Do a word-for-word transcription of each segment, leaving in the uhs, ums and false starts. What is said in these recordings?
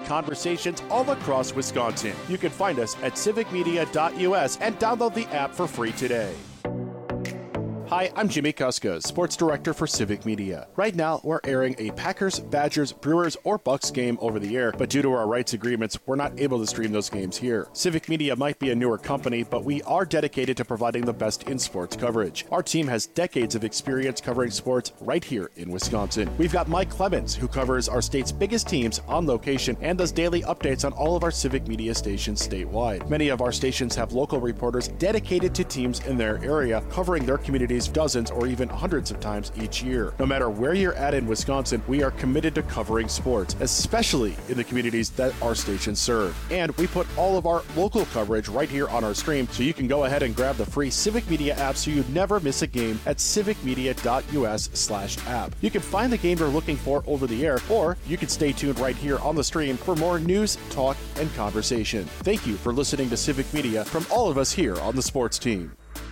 conversations all across Wisconsin. You can find us at civic media dot U S and download the app for free today. Hi, I'm Jimmy Kuska, Sports Director for Civic Media. Right now, we're airing a Packers, Badgers, Brewers, or Bucks game over the air, but due to our rights agreements, we're not able to stream those games here. Civic Media might be a newer company, but we are dedicated to providing the best in sports coverage. Our team has decades of experience covering sports right here in Wisconsin. We've got Mike Clemens, who covers our state's biggest teams on location and does daily updates on all of our Civic Media stations statewide. Many of our stations have local reporters dedicated to teams in their area, covering their communities dozens or even hundreds of times each year. No matter where you're at in Wisconsin, we are committed to covering sports, especially in the communities that our stations serve. And we put all of our local coverage right here on our stream, so you can go ahead and grab the free Civic Media app so you never miss a game at civic media dot U S slash app. You can find the game you're looking for over the air, or you can stay tuned right here on the stream for more news, talk, and conversation. Thank you for listening to Civic Media from all of us here on the sports team.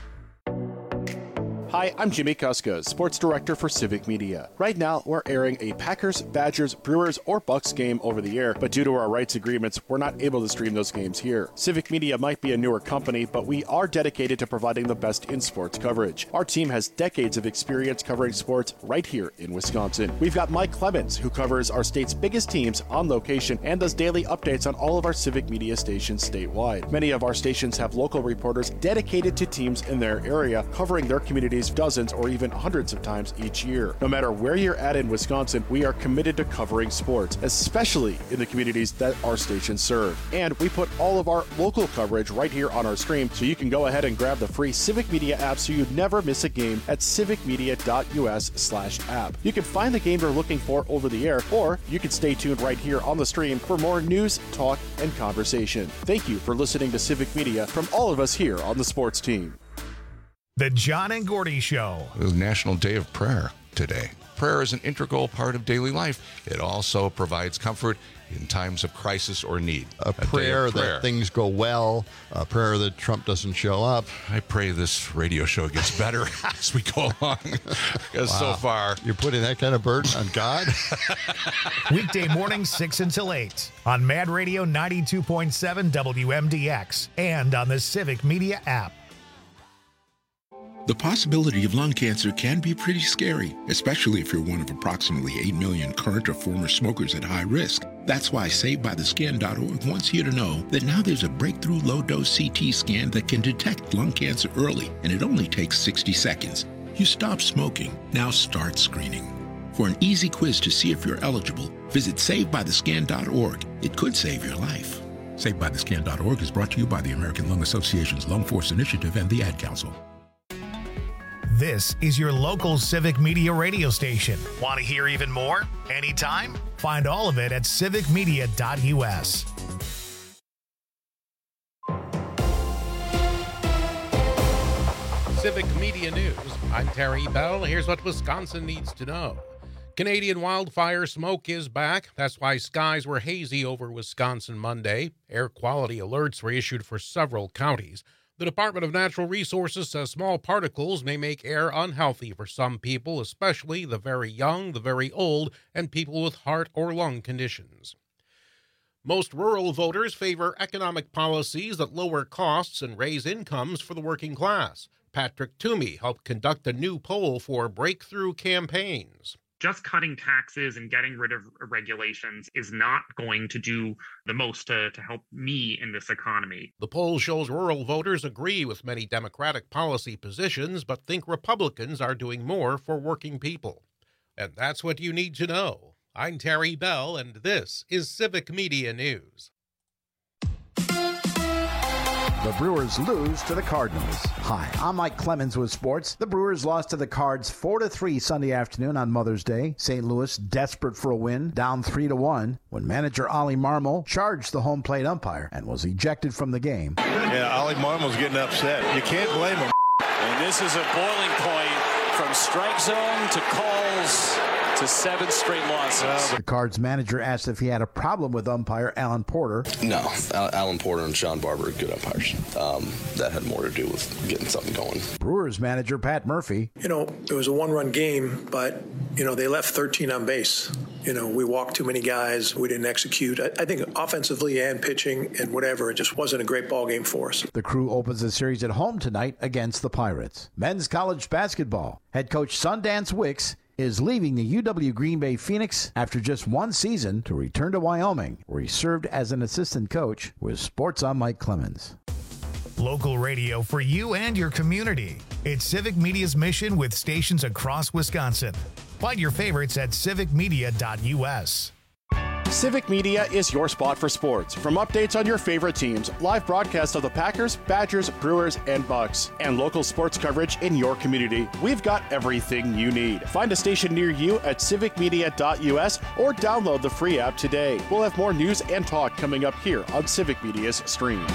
Hi, I'm Jimmy Kuska, Sports Director for Civic Media. Right now, we're airing a Packers, Badgers, Brewers, or Bucks game over the air, but due to our rights agreements, we're not able to stream those games here. Civic Media might be a newer company, but we are dedicated to providing the best in sports coverage. Our team has decades of experience covering sports right here in Wisconsin. We've got Mike Clemens, who covers our state's biggest teams on location and does daily updates on all of our Civic Media stations statewide. Many of our stations have local reporters dedicated to teams in their area, covering their communities dozens or even hundreds of times each year. No matter where you're at in Wisconsin, we are committed to covering sports, especially in the communities that our stations serve. And we put all of our local coverage right here on our stream, so you can go ahead and grab the free Civic Media app so you never miss a game at civic media dot U S slash app. You can find the game you're looking for over the air, or you can stay tuned right here on the stream for more news, talk, and conversation. Thank you for listening to Civic Media from all of us here on the sports team. The John and Gordy Show. It was National Day of Prayer today. Prayer is an integral part of daily life. It also provides comfort in times of crisis or need. A, a prayer, prayer that things go well, a prayer that Trump doesn't show up. I pray this radio show gets better as we go along, because wow. so far... You're putting that kind of burden on God? Weekday mornings, six until eight, on Mad Radio ninety-two point seven W M D X, and on the Civic Media app. The possibility of lung cancer can be pretty scary, especially if you're one of approximately eight million current or former smokers at high risk. That's why Saved By The Skin dot org wants you to know that now there's a breakthrough low-dose C T scan that can detect lung cancer early, and it only takes sixty seconds. You stop smoking, now start screening. For an easy quiz to see if you're eligible, visit Saved By The Skin dot org. It could save your life. Saved By The Skin dot org is brought to you by the American Lung Association's Lung Force Initiative and the Ad Council. This is your local Civic Media radio station. Want to hear even more? Anytime? Find all of it at civic media dot U S. Civic Media News. I'm Terry Bell. Here's what Wisconsin needs to know. Canadian wildfire smoke is back. That's why skies were hazy over Wisconsin Monday. Air quality alerts were issued for several counties. The Department of Natural Resources says small particles may make air unhealthy for some people, especially the very young, the very old, and people with heart or lung conditions. Most rural voters favor economic policies that lower costs and raise incomes for the working class. Patrick Toomey helped conduct a new poll for Breakthrough Campaigns. Just cutting taxes and getting rid of regulations is not going to do the most to, to help me in this economy. The poll shows rural voters agree with many Democratic policy positions, but think Republicans are doing more for working people. And that's what you need to know. I'm Terry Bell, and this is Civic Media News. The Brewers lose to the Cardinals. Hi, I'm Mike Clemens with sports. The Brewers lost to the Cards four to three Sunday afternoon on Mother's Day. Saint Louis, desperate for a win, down three to one, when manager Ollie Marmol charged the home plate umpire and was ejected from the game. Yeah, Ollie Marmol's getting upset. You can't blame him. And this is a boiling point from strike zone to calls to seven straight losses. The Cards manager asked if he had a problem with umpire Alan Porter. No, Alan Porter and Sean Barber are good umpires. Um, that had more to do with getting something going. Brewers manager Pat Murphy. You know, it was a one-run game, but, you know, they left thirteen on base. You know, we walked too many guys. We didn't execute. I, I think offensively and pitching and whatever, it just wasn't a great ball game for us. The Crew opens the series at home tonight against the Pirates. Men's college basketball. Head coach Sundance Wicks is leaving the U W Green Bay Phoenix after just one season to return to Wyoming, where he served as an assistant coach. With Sports, I'm Mike Clemens. Local radio for you and your community. It's Civic Media's mission with stations across Wisconsin. Find your favorites at civic media dot u s. Civic Media is your spot for sports. From updates on your favorite teams, live broadcasts of the Packers, Badgers, Brewers, and Bucks, and local sports coverage in your community, we've got everything you need. Find a station near you at civic media dot u s or download the free app today. We'll have more news and talk coming up here on Civic Media's stream.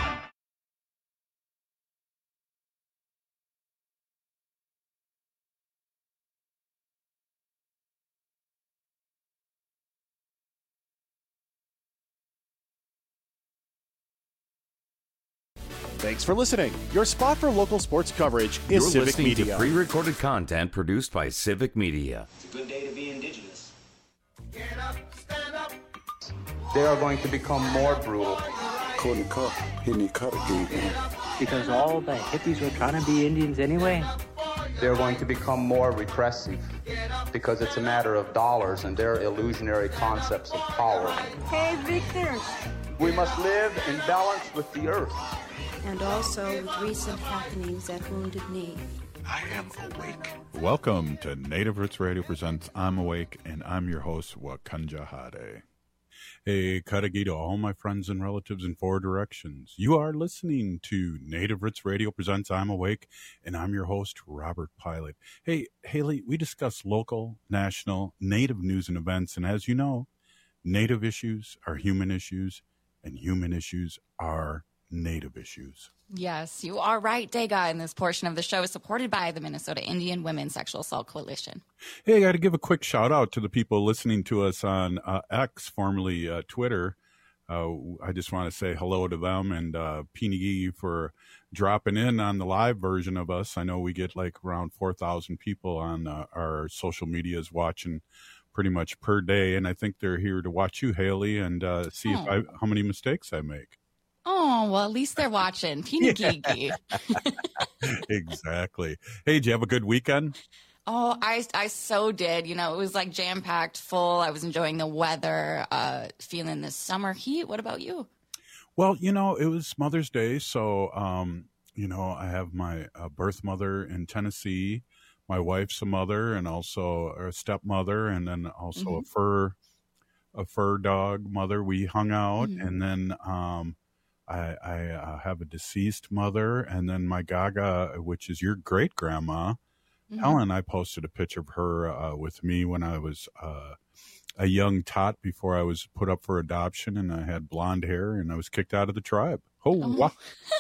Thanks for listening. Your spot for local sports coverage is You're Civic listening Media. to pre-recorded content produced by Civic Media. It's a good day to be indigenous. Get up, stand up. They are going to become more brutal. Couldn't cut, hitting cut again. Because all the hippies were trying to be Indians anyway. They're going to become more repressive because it's a matter of dollars and their illusionary concepts of power. Hey, Victor. We must live in balance with the earth. And also with recent happenings at Wounded Knee. I am awake. Welcome to Native Roots Radio presents I'm Awake, and I'm your host, Wakanja Hade. Hey, Karagi to all my friends and relatives in four directions. You are listening to Native Roots Radio presents I'm Awake, and I'm your host, Robert Pilot. Hey, Haley, we discuss local, national, Native news and events, and as you know, Native issues are human issues, and human issues are Native issues. Yes, you are right, Dega, and this portion of the show is supported by the Minnesota Indian Women's Sexual Assault Coalition. Hey, I got to give a quick shout out to the people listening to us on uh, X, formerly uh, Twitter. Uh, I just want to say hello to them and uh, Pinigi for dropping in on the live version of us. I know we get like around four thousand people on uh, our social medias watching pretty much per day, and I think they're here to watch you, Haley, and uh, see oh. if I, how many mistakes I make. Oh, well, at least they're watching. Pinagigi. Exactly. Hey, did you have a good weekend? Oh, I, I so did. You know, it was like jam-packed, full. I was enjoying the weather, uh, feeling the summer heat. What about you? Well, you know, it was Mother's Day. So, um, you know, I have my uh, birth mother in Tennessee, my wife's a mother, and also a stepmother, and then also mm-hmm. a fur a fur dog mother. We hung out, mm-hmm. and then um, I, I uh, have a deceased mother, and then my Gaga, which is your great grandma, mm-hmm. Helen. I posted a picture of her uh, with me when I was uh, a young tot before I was put up for adoption, and I had blonde hair, and I was kicked out of the tribe. Oh, oh. Wow.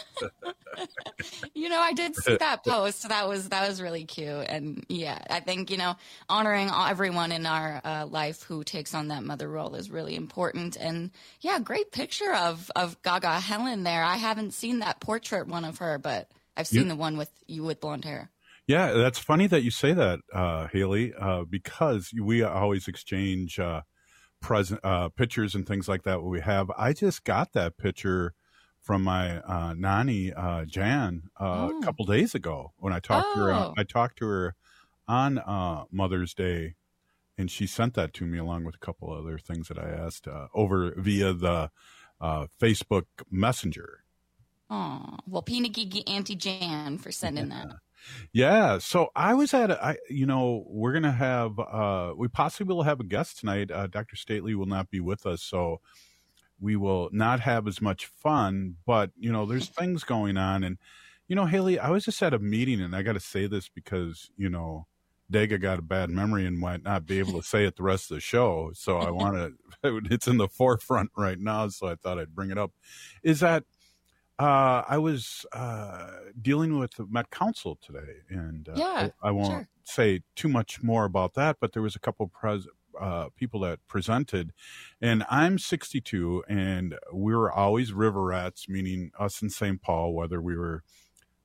You know, I did see that post. That was that was really cute. And yeah, I think, you know, honoring everyone in our uh, life who takes on that mother role is really important. And yeah, great picture of, of Gaga Helen there. I haven't seen that portrait one of her, but I've seen yeah. the one with you with blonde hair. Yeah, that's funny that you say that, uh, Haley, uh, because we always exchange uh, present uh, pictures and things like that. What we have, I just got that picture from my uh, nanny, uh, Jan, uh, oh. a couple days ago when I talked oh. to her. Uh, I talked to her on uh, Mother's Day, and she sent that to me along with a couple other things that I asked uh, over via the uh, Facebook Messenger. Oh, well, Pinagigi Auntie Jan for sending yeah. that. Yeah. So I was at, a, I, you know, we're going to have, uh, we possibly will have a guest tonight. Uh, Doctor Stately will not be with us, so we will not have as much fun, but, you know, there's things going on. And, you know, Haley, I was just at a meeting, and I got to say this because, you know, Dega got a bad memory and might not be able to say it the rest of the show. So I want to, it's in the forefront right now, so I thought I'd bring it up, is that uh, I was uh, dealing with the Met Council today. And uh, yeah, I, I won't sure. say too much more about that, but there was a couple of pres- Uh, people that presented, and I'm sixty-two, and we were always river rats, meaning us in Saint Paul, whether we were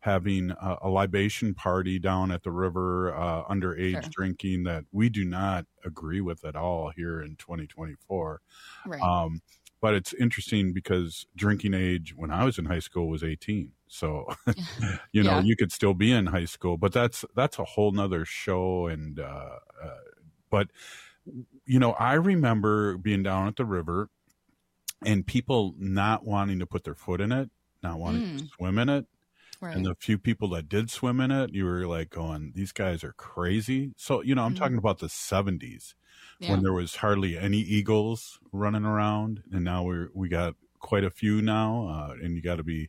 having a, a libation party down at the river, uh, underage Sure. drinking that we do not agree with at all here in twenty twenty-four. Right. Um, but it's interesting because drinking age when I was in high school was eighteen. So, you know, Yeah. you could still be in high school, but that's, that's a whole nother show. And, uh, uh, but, you know, I remember being down at the river and people not wanting to put their foot in it, not wanting to Mm. swim in it. Right. And the few people that did swim in it, you were like going, these guys are crazy. So, you know, I'm Mhm. talking about the seventies Yeah. when there was hardly any eagles running around. And now we're, we got quite a few now. Uh, and you got to be,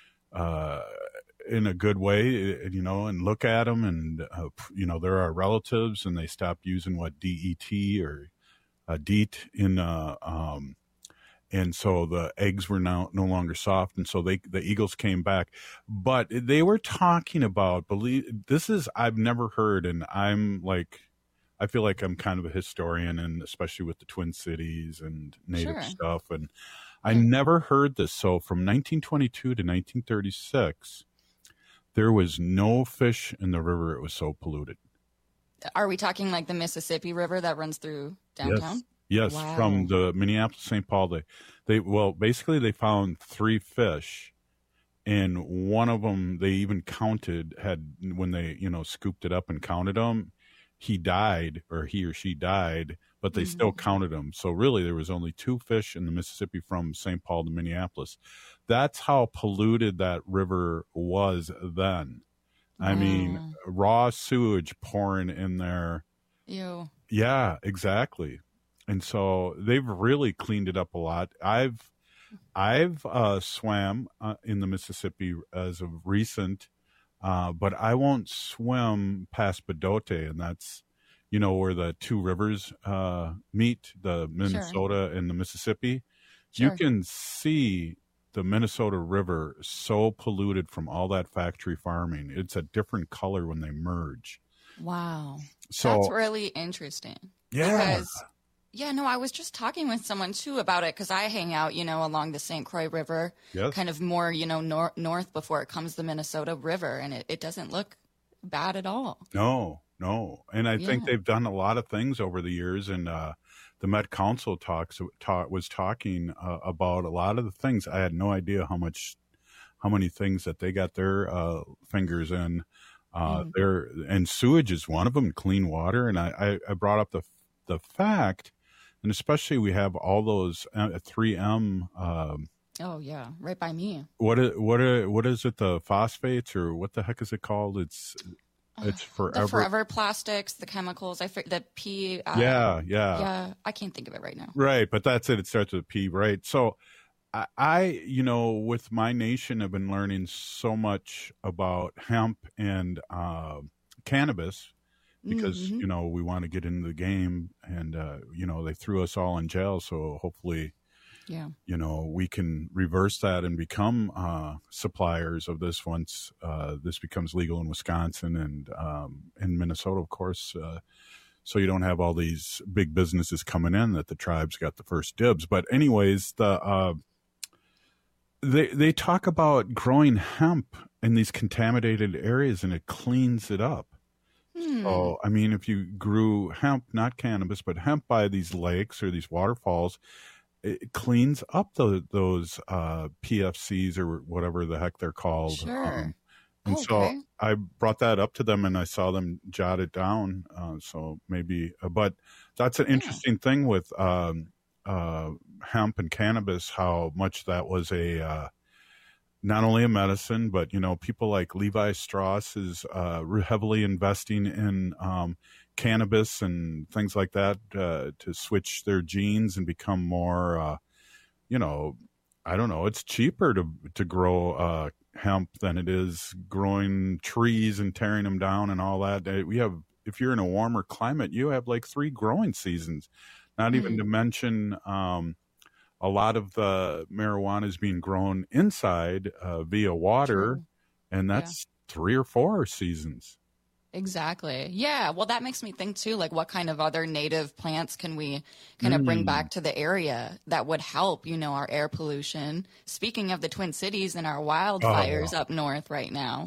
uh, in a good way, uh, you know, and look at them. And, uh, p- you know, they're our relatives and they stopped using what D E T or uh, DEET in, uh, um, and so the eggs were now no longer soft, and so they the eagles came back. But they were talking about believe this is I've never heard, and I'm like I feel like I'm kind of a historian, and especially with the Twin Cities and Native Sure. stuff, and I never heard this. So from nineteen twenty-two to nineteen thirty-six, there was no fish in the river. It was so polluted. Are we talking like the Mississippi River that runs through downtown? Yes. Yes, Wow. from the Minneapolis Saint Paul, they, they well, basically they found three fish, and one of them they even counted had when they you know scooped it up and counted them, he died or he or she died, but they still counted them. So really, there was only two fish in the Mississippi from Saint Paul to Minneapolis. That's how polluted that river was then. I mean, raw sewage pouring in there. Ew. Yeah, exactly. And so they've really cleaned it up a lot. I've I've uh, swam uh, in the Mississippi as of recent, uh, but I won't swim past Bedote, and that's you know where the two rivers uh, meet, the Minnesota and the Mississippi. Sure. You can see the Minnesota River so polluted from all that factory farming. It's a different color when they merge. Wow. So That's really interesting. yeah. Because, yeah, no, I was just talking with someone too about it because I hang out, you know, along the Saint Croix River, Yes. kind of more, you know, nor- north before it comes the Minnesota River, and it, it doesn't look bad at all. No, no. And I think Yeah. they've done a lot of things over the years. And uh, the Met Council talks ta- was talking uh, about a lot of the things. I had no idea how much, how many things that they got their uh, fingers in. Uh, Mm. there and sewage is one of them, clean water. And I, I, I brought up the the fact, and especially we have all those uh, three M. Um, Oh, yeah, right by me. what is, what are, what is it? The phosphates or what the heck is it called? It's it's forever. The forever plastics, the chemicals, I fi- the P. Uh, Yeah, yeah. Yeah, I can't think of it right now. Right, but that's it. It starts with a P, right? So, I, I, you know, with my nation, I've been learning so much about hemp and uh, cannabis because Mhm. you know we want to get into the game, and uh, you know they threw us all in jail, so hopefully, Yeah. you know, we can reverse that and become uh, suppliers of this once uh, this becomes legal in Wisconsin and um, in Minnesota, of course. Uh, so you don't have all these big businesses coming in that the tribes got the first dibs. But anyways, the uh, they they talk about growing hemp in these contaminated areas, and it cleans it up. Hmm. So, I mean, if you grew hemp, not cannabis, but hemp by these lakes or these waterfalls, it cleans up the, those uh, P F Cs or whatever the heck they're called. Sure. and Okay. so I brought that up to them, and I saw them jot it down. Uh, so maybe, uh, but that's an interesting thing with um, uh, hemp and cannabis, how much that was a uh, not only a medicine, but, you know, people like Levi Strauss is uh, heavily investing in um, cannabis and things like that uh, to switch their genes and become more, uh, you know, I don't know. It's cheaper to to grow uh, hemp than it is growing trees and tearing them down and all that. Uh, We have, if you're in a warmer climate, you have like three growing seasons. Not even to mention um, a lot of the marijuana is being grown inside uh, via water, True. and that's three or four seasons. Exactly. Yeah. Well, that makes me think too, like what kind of other native plants can we kind of bring Mm. back to the area that would help, you know, our air pollution. Speaking of the Twin Cities and our wildfires Oh. up north right now.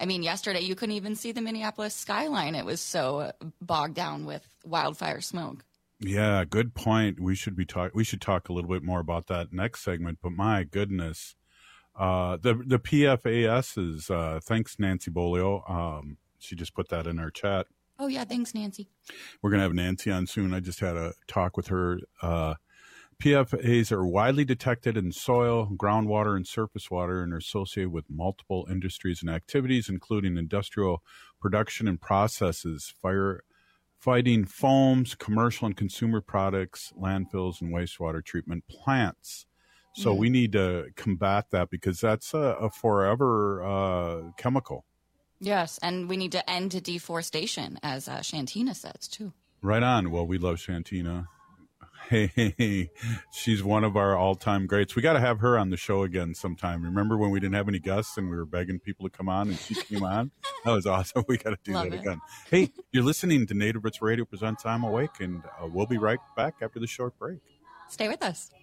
I mean, yesterday you couldn't even see the Minneapolis skyline. It was so bogged down with wildfire smoke. Yeah, good point. We should be talk. We should talk a little bit more about that next segment. But my goodness, uh, the the P F A S is uh, thanks Nancy Bolio. Um, she just put that in our chat. Oh yeah, thanks Nancy. We're gonna have Nancy on soon. I just had a talk with her. Uh, P F As are widely detected in soil, groundwater, and surface water, and are associated with multiple industries and activities, including industrial production and processes, fire. Fighting foams, commercial and consumer products, landfills, and wastewater treatment plants. So mm. we need to combat that because that's a, a forever uh, chemical. Yes, and we need to end deforestation, as uh, Shantina says, too. Right on. Well, we love Shantina. Hey, hey, hey, she's one of our all-time greats. We got to have her on the show again sometime. Remember when we didn't have any guests and we were begging people to come on and she came on? That was awesome. We got to do Love that it. again. Hey, you're listening to Native Roots Radio presents I'm Awake, and uh, we'll be right back after the short break. Stay with us.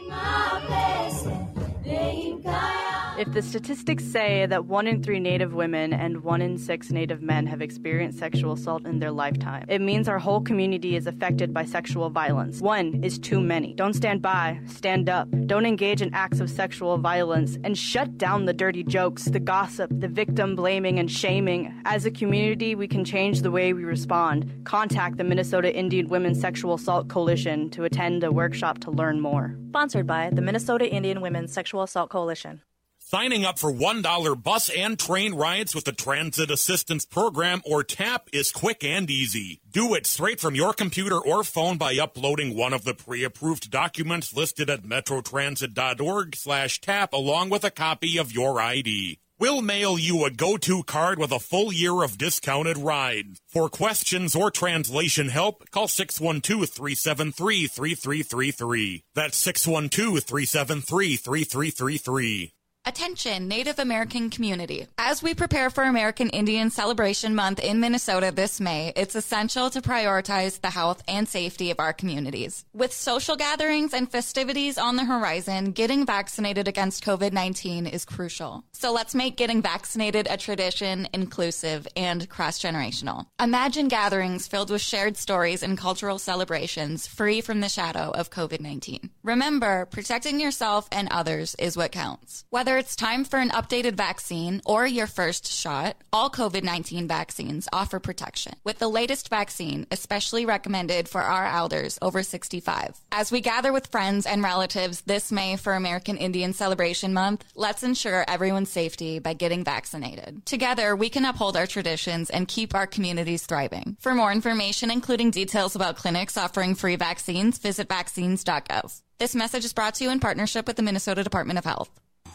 If the statistics say that one in three Native women and one in six Native men have experienced sexual assault in their lifetime, it means our whole community is affected by sexual violence. One is too many. Don't stand by. Stand up. Don't engage in acts of sexual violence, and shut down the dirty jokes, the gossip, the victim blaming and shaming. As a community, we can change the way we respond. Contact the Minnesota Indian Women's Sexual Assault Coalition to attend a workshop to learn more. Sponsored by the Minnesota Indian Women's Sexual Assault Coalition. Signing up for one dollar bus and train rides with the Transit Assistance Program, or TAP, is quick and easy. Do it straight from your computer or phone by uploading one of the pre-approved documents listed at metrotransit.org slash tap along with a copy of your I D. We'll mail you a go-to card with a full year of discounted rides. For questions or translation help, call six one two, three seven three, three three three three. That's six one two, three seven three, three three three three. Attention, Native American community. As we prepare for American Indian Celebration Month in Minnesota this May, it's essential to prioritize the health and safety of our communities. With social gatherings and festivities on the horizon, getting vaccinated against COVID nineteen is crucial. So let's make getting vaccinated a tradition, inclusive, and cross-generational. Imagine gatherings filled with shared stories and cultural celebrations free from the shadow of COVID nineteen. Remember, protecting yourself and others is what counts. Whether it's time for an updated vaccine or your first shot, all COVID nineteen vaccines offer protection, with the latest vaccine especially recommended for our elders over sixty-five. As we gather with friends and relatives this May for American Indian Celebration Month, let's ensure everyone's safety by getting vaccinated. Together, we can uphold our traditions and keep our communities thriving. For more information, including details about clinics offering free vaccines, visit vaccines dot gov. This message is brought to you in partnership with the Minnesota Department of Health.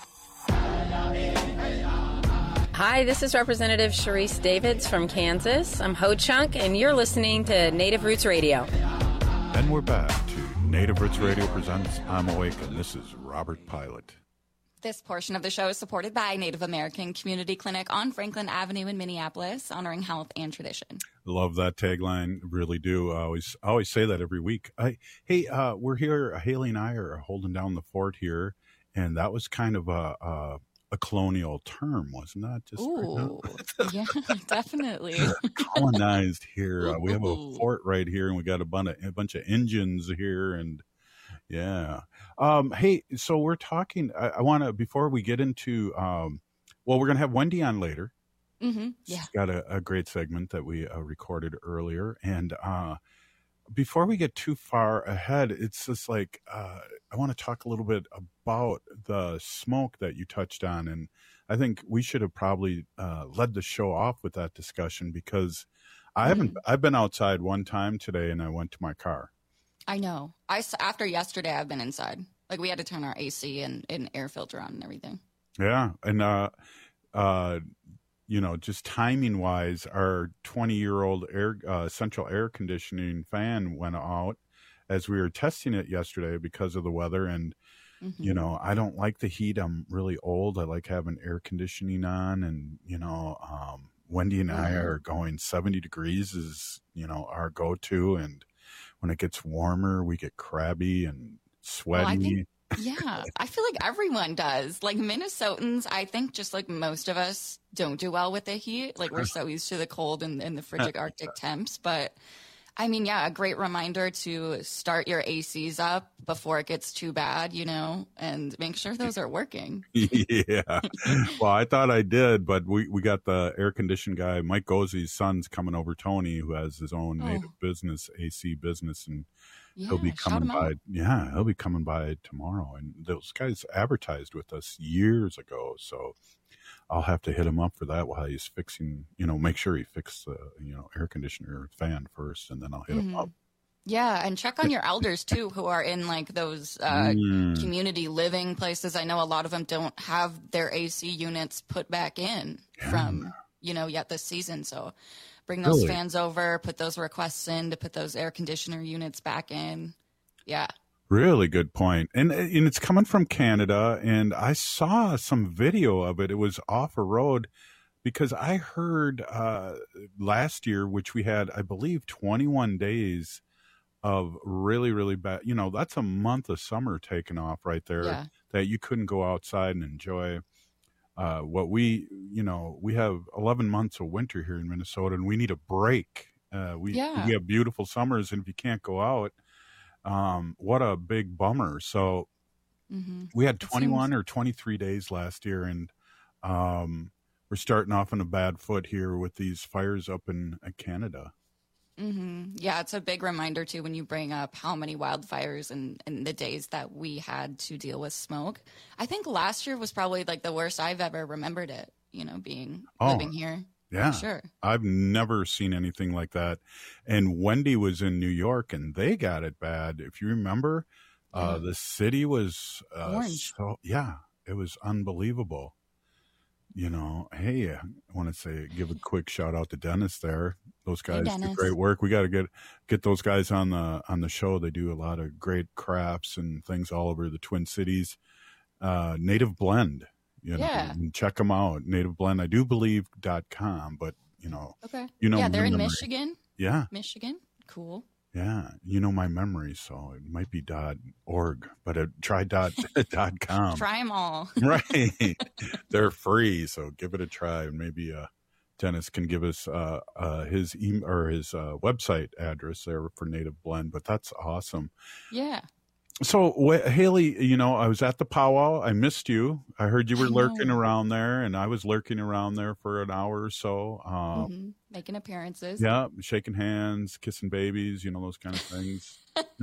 Hi, this is Representative Sharice Davids from Kansas. I'm Ho Chunk, and you're listening to Native Roots Radio. And we're back to Native Roots Radio presents I'm Awake, and this is Robert Pilot. This portion of the show is supported by Native American Community Clinic on Franklin Avenue in Minneapolis, honoring health and tradition. Love that tagline, really do. I always, I always say that every week. I, hey, uh, we're here, Haley and I are holding down the fort here, and that was kind of a... a a colonial term, wasn't that? Just Ooh, right yeah, definitely. Colonized here. Uh, we have a fort right here, and we got a bunch of, a bunch of engines here, and yeah. Um, hey, so we're talking. I, I want to before we get into. Um, well, we're gonna have Wendy on later. Mm-hmm. Yeah, she's got a, a great segment that we uh, recorded earlier, and uh, before we get too far ahead, it's just like uh, I want to talk a little bit about the smoke that you touched on, and I think we should have probably uh, led the show off with that discussion because I haven't. Mm. I've been outside one time today, and I went to my car. I know. I after yesterday, I've been inside. Like we had to turn our A C and, and air filter on and everything. Yeah, and uh, uh, you know, just timing wise, our twenty year old air uh, central air conditioning fan went out as we were testing it yesterday because of the weather. And, mm-hmm. you know, I don't like the heat. I'm really old. I like having air conditioning on. And, you know, um, Wendy and mm-hmm. I are going seventy degrees is, you know, our go-to. And when it gets warmer, we get crabby and sweaty. Well, I think, Yeah, I feel like everyone does. Like Minnesotans, I think just like most of us don't do well with the heat. Like we're so used to the cold and, and the frigid Arctic temps. But I mean, yeah, a great reminder to start your A Cs up before it gets too bad, you know, and make sure those are working. Yeah. Well, I thought I did, but we, we got the air conditioned guy, Mike Gozzi's son's coming over, Tony, who has his own Oh. native business, A C business, and Yeah, he'll be shout coming him by. out. Yeah, he'll be coming by tomorrow. And those guys advertised with us years ago, so I'll have to hit him up for that while he's fixing, you know, make sure he fixes the, you know, air conditioner fan first, and then I'll hit him Mhm. up. Yeah, and check on your elders too, who are in like those uh, Mm. community living places. I know a lot of them don't have their A C units put back in from, you know, yet this season. So bring those Really? fans over, put those requests in to put those air conditioner units back in. Yeah. Really good point. And, and it's coming from Canada, and I saw some video of it. It was off a road because I heard uh, last year, which we had, I believe, twenty-one days of really, really bad. You know, that's a month of summer taken off right there Yeah. that you couldn't go outside and enjoy. Uh, what we, you know, we have eleven months of winter here in Minnesota, and we need a break. Uh, we, Yeah. we have beautiful summers, and if you can't go out, um, what a big bummer. So Mm-hmm. we had It twenty-one seems- or twenty-three days last year, and um, we're starting off on a bad foot here with these fires up in uh, Canada. Mm-hmm. Yeah, it's a big reminder too when you bring up how many wildfires and, and the days that we had to deal with smoke. I think last year was probably like the worst I've ever remembered it, you know, being Oh, living here. Yeah, Sure. I've never seen anything like that. And Wendy was in New York, and they got it bad. If you remember, uh, the city was uh, Orange. so yeah, it was unbelievable. You know, hey, I want to say give a quick shout out to Dennis there. Those Hey, guys do Dennis. great work. We got to get get those guys on the on the show. They do a lot of great crafts and things all over the Twin Cities. Uh, Native Blend, you know, Yeah. and check them out. Native Blend, I do believe dot com, but you know, Okay. you know, yeah, my they're in memory. Michigan. Yeah, Michigan. Cool. yeah, you know my memory, so it might be dot org, but it, try dot dot com. Try them all. Right, they're free, so give it a try. And maybe uh, Dennis can give us uh, uh, his email or his uh, website address there for Native Blend. But that's awesome. Yeah. So, wh- Haley, you know, I was at the powwow. I missed you. I heard you were I know. lurking around there, and I was lurking around there for an hour or so. Uh, hmm Making appearances. Yeah, shaking hands, kissing babies, you know, those kind of things.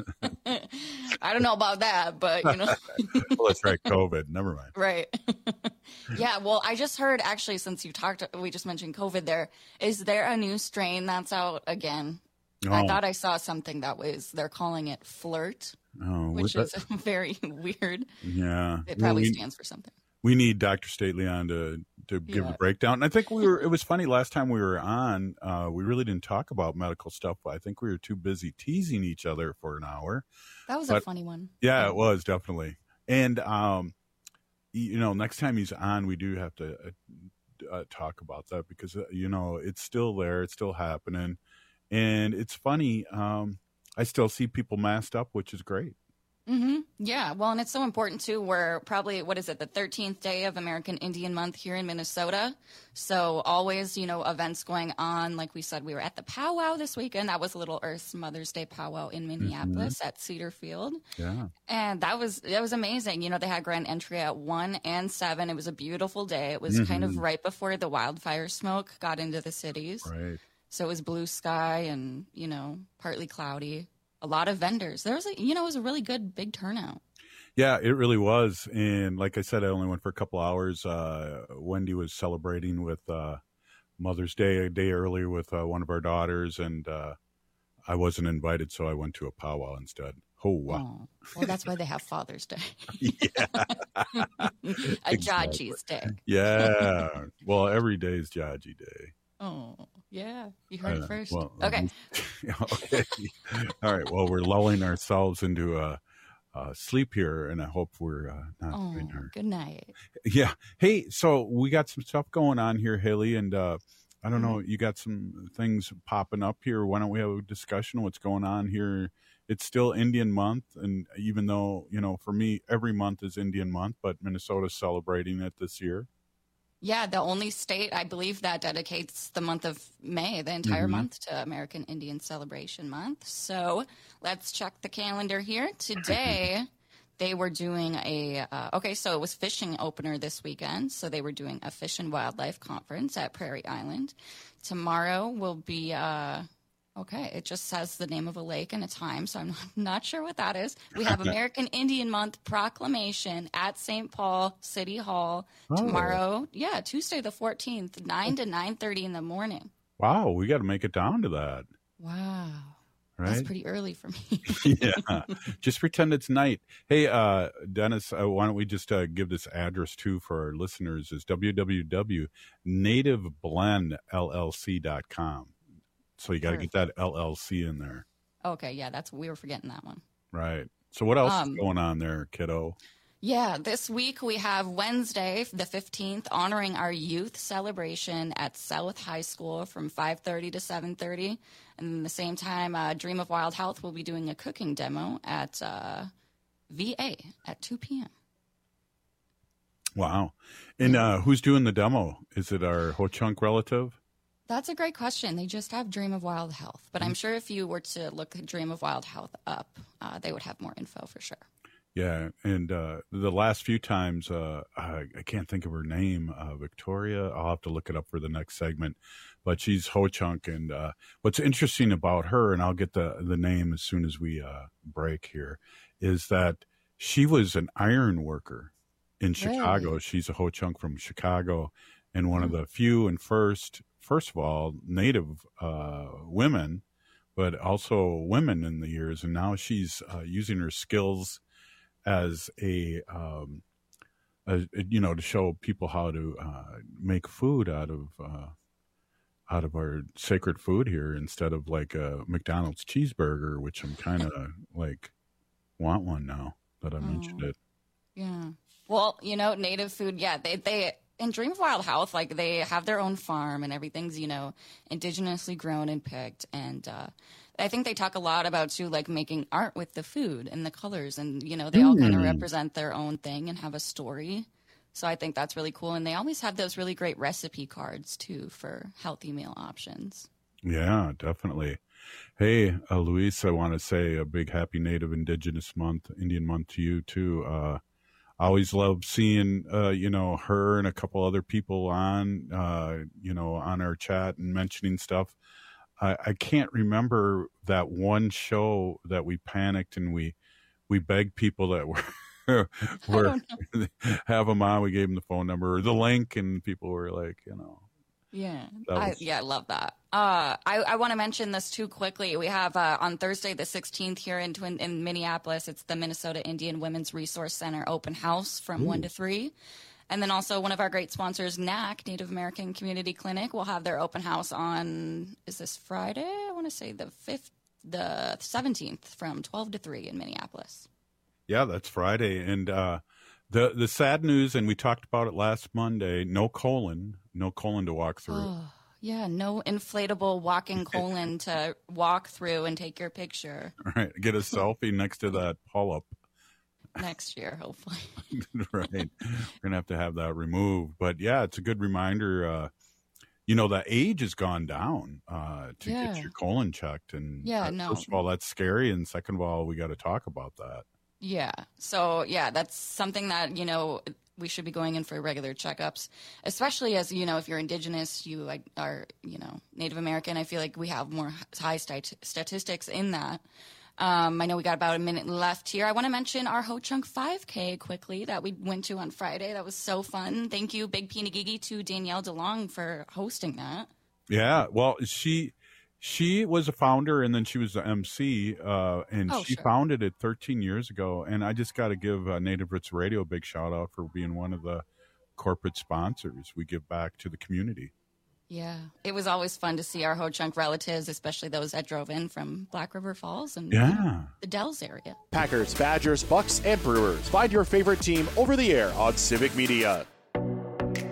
I don't know about that, but you know. Well, that's right, COVID. Never mind. Right. Yeah. Well, I just heard actually, since you talked, we just mentioned COVID there. Is there a new strain that's out again? I Oh. thought I saw something that was, they're calling it flirt, Oh, which that- is very weird. yeah. It Well, probably we- stands for something. We need Doctor Stately on to to give Yeah. a breakdown. And I think we were. It was funny last time we were on. Uh, we really didn't talk about medical stuff. But I think we were too busy teasing each other for an hour. That was a But- funny one. Yeah, it was definitely. And um, y- you know, next time he's on, we do have to uh, uh, talk about that because uh, you know it's still there, it's still happening, and it's funny. Um, I still see people masked up, which is great. hmm Yeah. Well, and it's so important too. We're probably, what is it, the thirteenth day of American Indian Month here in Minnesota. So always, you know, events going on. Like we said, we were at the powwow this weekend. That was a little Earth's Mother's Day powwow in Minneapolis at Cedar Field. Yeah. And that was, that was amazing. You know, they had grand entry at one and seven. It was a beautiful day. It was kind of Mhm. right before the wildfire smoke got into the cities. Right. So it was blue sky and, you know, partly cloudy. A lot of vendors. There was a, you know, it was a really good big turnout. Yeah, it really was. And like I said, I only went for a couple hours. Uh, Wendy was celebrating with uh, Mother's Day a day earlier with uh, one of our daughters, and uh, I wasn't invited, so I went to a powwow instead. Oh, wow. Oh, well, that's why they have Father's Day. Yeah. A Exactly. Jaji's Day. Yeah. Well, every day is Jaji Day. Oh, yeah. You heard Uh, it first. well, Okay. okay. All right. Well, we're lulling ourselves into a, a sleep here, and I hope we're uh, not Oh, doing our. good night. Yeah. Hey, so we got some stuff going on here, Haley, and uh, I don't know, Mm-hmm. you got some things popping up here. Why don't we have a discussion of what's going on here it's still Indian month. And even though, you know, for me, every month is Indian month, but Minnesota's celebrating it this year. Yeah, the only state, I believe, that dedicates the month of May, the entire mm-hmm. month, to American Indian Celebration Month. So let's check the calendar here. Today, they were doing a, uh, okay, so it was fishing opener this weekend. So they were doing a Fish and Wildlife Conference at Prairie Island. Tomorrow will be, uh, okay, it just says the name of a lake and a time, so I'm not, not sure what that is. We have American Indian Month Proclamation at Saint Paul City Hall oh. tomorrow. Yeah, Tuesday the fourteenth, nine to nine thirty in the morning. Wow, we got to make it down to that. Wow. Right? That's pretty early for me. Yeah, just pretend it's night. Hey, uh, Dennis, uh, why don't we just uh, give this address, too, for our listeners, is w w w dot native blend l l c dot com. So you got to get that L L C in there. Okay, yeah, that's we were forgetting that one. Right. So what else um, is going on there, kiddo? Yeah, this week we have Wednesday, the fifteenth, honoring our youth celebration at South High School from five thirty to seven thirty. And at the same time, uh, Dream of Wild Health will be doing a cooking demo at uh, V A at two p.m. Wow. And uh, who's doing the demo? Is it our Ho-Chunk relative? That's a great question. They just have Dream of Wild Health. But I'm sure if you were to look Dream of Wild Health up, uh, they would have more info for sure. Yeah, and uh, the last few times, uh, I, I can't think of her name, uh, Victoria. I'll have to look it up for the next segment. But she's Ho-Chunk, and uh, what's interesting about her, and I'll get the, the name as soon as we uh, break here, is that she was an iron worker in Chicago. Really? She's a Ho-Chunk from Chicago, and one mm-hmm. of the few and first... First of all, Native uh, women, but also women in the years. And now she's uh, using her skills as a, um, a, you know, to show people how to uh, make food out of uh, out of our sacred food here instead of like a McDonald's cheeseburger, which I'm kind of like want one now that I oh, mentioned it. Yeah. Well, you know, Native food. Yeah, they they. In Dream of Wild Health, like they have their own farm and everything's, you know, indigenously grown and picked. And uh, I think they talk a lot about, too, like making art with the food and the colors. And, you know, they all kind of represent their own thing and have a story. So I think that's really cool. And they always have those really great recipe cards, too, for healthy meal options. Yeah, definitely. Hey, uh, Luis, I want to say a big happy Native Indigenous Month, Indian Month to you, too. Uh, I always love seeing, uh, you know, her and a couple other people on, uh, you know, on our chat and mentioning stuff. I, I can't remember that one show that we panicked and we we begged people that were, were have them on. We gave them the phone number or the link, and people were like, you know. Yeah, was... I, yeah, I love that. Uh, I, I want to mention this too quickly. We have uh, on Thursday the sixteenth here in Twin, in Minneapolis. It's the Minnesota Indian Women's Resource Center open house from Ooh. one to three, and then also one of our great sponsors, N A C Native American Community Clinic, will have their open house on. Is this Friday? I want to say the fifth, the seventeenth, from twelve to three in Minneapolis. Yeah, that's Friday, and. Uh... The the sad news, and we talked about it last Monday, no colon, no colon to walk through. Oh, yeah, no inflatable walking colon to walk through and take your picture. All right, get a selfie next to that polyp. Next year, hopefully. Right. We're going to have to have that removed. But, yeah, it's a good reminder. Uh, you know, the age has gone down uh, to yeah. get your colon checked. And yeah, uh, no. First of all, that's scary. And second of all, we got to talk about that. Yeah. So, yeah, that's something that, you know, we should be going in for regular checkups, especially as, you know, if you're Indigenous, you like, are, you know, Native American. I feel like we have more high stat- statistics in that. Um, I know we got about a minute left here. I want to mention our Ho-Chunk five K quickly that we went to on Friday. That was so fun. Thank you, Big Pinagigi, to Danielle DeLong for hosting that. Yeah. Well, she... She was a founder, and then she was the M C, uh, and oh, she sure. founded it thirteen years ago. And I just got to give uh, Native Roots Radio a big shout out for being one of the corporate sponsors. We give back to the community. Yeah, it was always fun to see our Ho-Chunk relatives, especially those that drove in from Black River Falls and yeah. the Dells area. Packers, Badgers, Bucks, and Brewers. Find your favorite team over the air on Civic Media.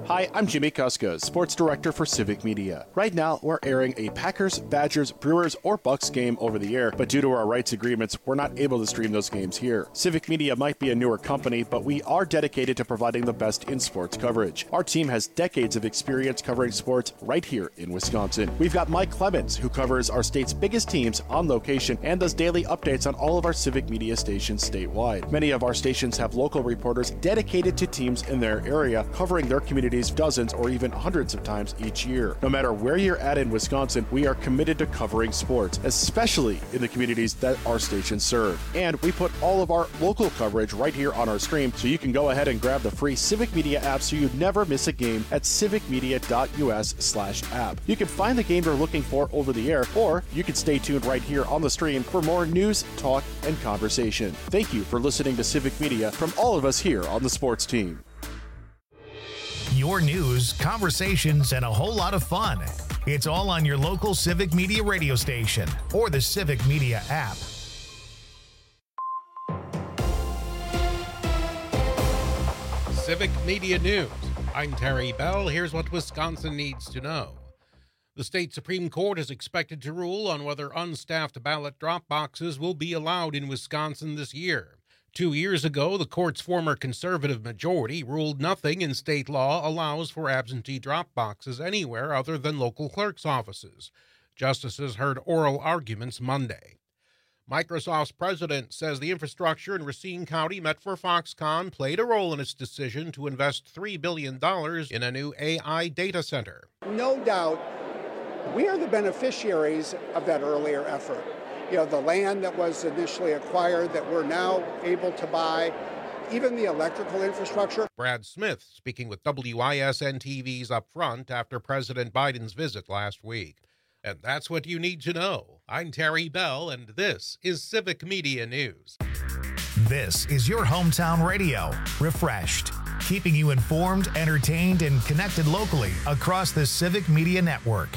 Hi, I'm Jimmy Kuska, Sports Director for Civic Media. Right now, we're airing a Packers, Badgers, Brewers, or Bucks game over the air, but due to our rights agreements, we're not able to stream those games here. Civic Media might be a newer company, but we are dedicated to providing the best in sports coverage. Our team has decades of experience covering sports right here in Wisconsin. We've got Mike Clemens, who covers our state's biggest teams on location and does daily updates on all of our Civic Media stations statewide. Many of our stations have local reporters dedicated to teams in their area, covering their communities dozens or even hundreds of times each year. No matter where you're at in Wisconsin, we are committed to covering sports, especially in the communities that our stations serve. And we put all of our local coverage right here on our stream, so you can go ahead and grab the free Civic Media app so you never miss a game at civicmedia.us slash app. You can find the game you're looking for over the air, or you can stay tuned right here on the stream for more news, talk, and conversation. Thank you for listening to Civic Media from all of us here on the sports team. Your news, conversations, and a whole lot of fun. It's all on your local Civic Media radio station or the Civic Media app. Civic Media News. I'm Terry Bell. Here's what Wisconsin needs to know. The state Supreme Court is expected to rule on whether unstaffed ballot drop boxes will be allowed in Wisconsin this year. Two years ago, the court's former conservative majority ruled nothing in state law allows for absentee drop boxes anywhere other than local clerk's offices. Justices heard oral arguments Monday. Microsoft's president says the infrastructure in Racine County met for Foxconn played a role in its decision to invest three billion dollars in a new A I data center. No doubt, we are the beneficiaries of that earlier effort. You know, the land that was initially acquired that we're now able to buy, even the electrical infrastructure. Brad Smith speaking with W I S N T V's Up Front after President Biden's visit last week. And that's what you need to know. I'm Terry Bell, and this is Civic Media News. This is your hometown radio, Refreshed, keeping you informed, entertained, and connected locally across the Civic Media Network.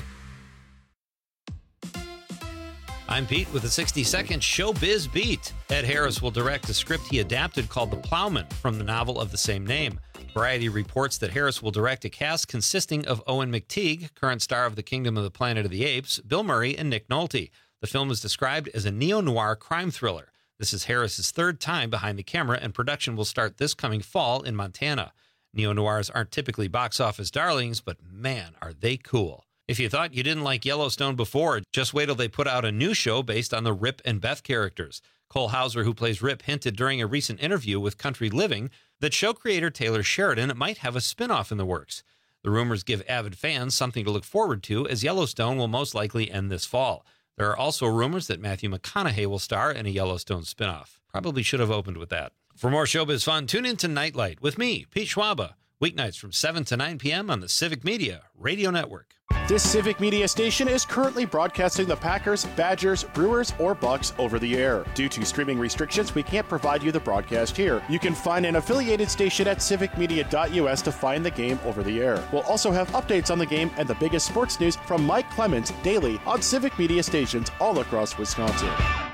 I'm Pete with a sixty-second Showbiz Beat. Ed Harris will direct a script he adapted called The Plowman from the novel of the same name. Variety reports that Harris will direct a cast consisting of Owen McTeague, current star of The Kingdom of the Planet of the Apes, Bill Murray, and Nick Nolte. The film is described as a neo-noir crime thriller. This is Harris's third time behind the camera, and production will start this coming fall in Montana. Neo-noirs aren't typically box office darlings, but man, are they cool. If you thought you didn't like Yellowstone before, just wait till they put out a new show based on the Rip and Beth characters. Cole Hauser, who plays Rip, hinted during a recent interview with Country Living that show creator Taylor Sheridan might have a spinoff in the works. The rumors give avid fans something to look forward to, as Yellowstone will most likely end this fall. There are also rumors that Matthew McConaughey will star in a Yellowstone spinoff. Probably should have opened with that. For more showbiz fun, tune in to Nightlight with me, Pete Schwaba, weeknights from seven to nine p.m. on the Civic Media Radio Network. This Civic Media station is currently broadcasting the Packers, Badgers, Brewers, or Bucks over the air. Due to streaming restrictions, we can't provide you the broadcast here. You can find an affiliated station at civic media dot u s to find the game over the air. We'll also have updates on the game and the biggest sports news from Mike Clemens daily on Civic Media stations all across Wisconsin.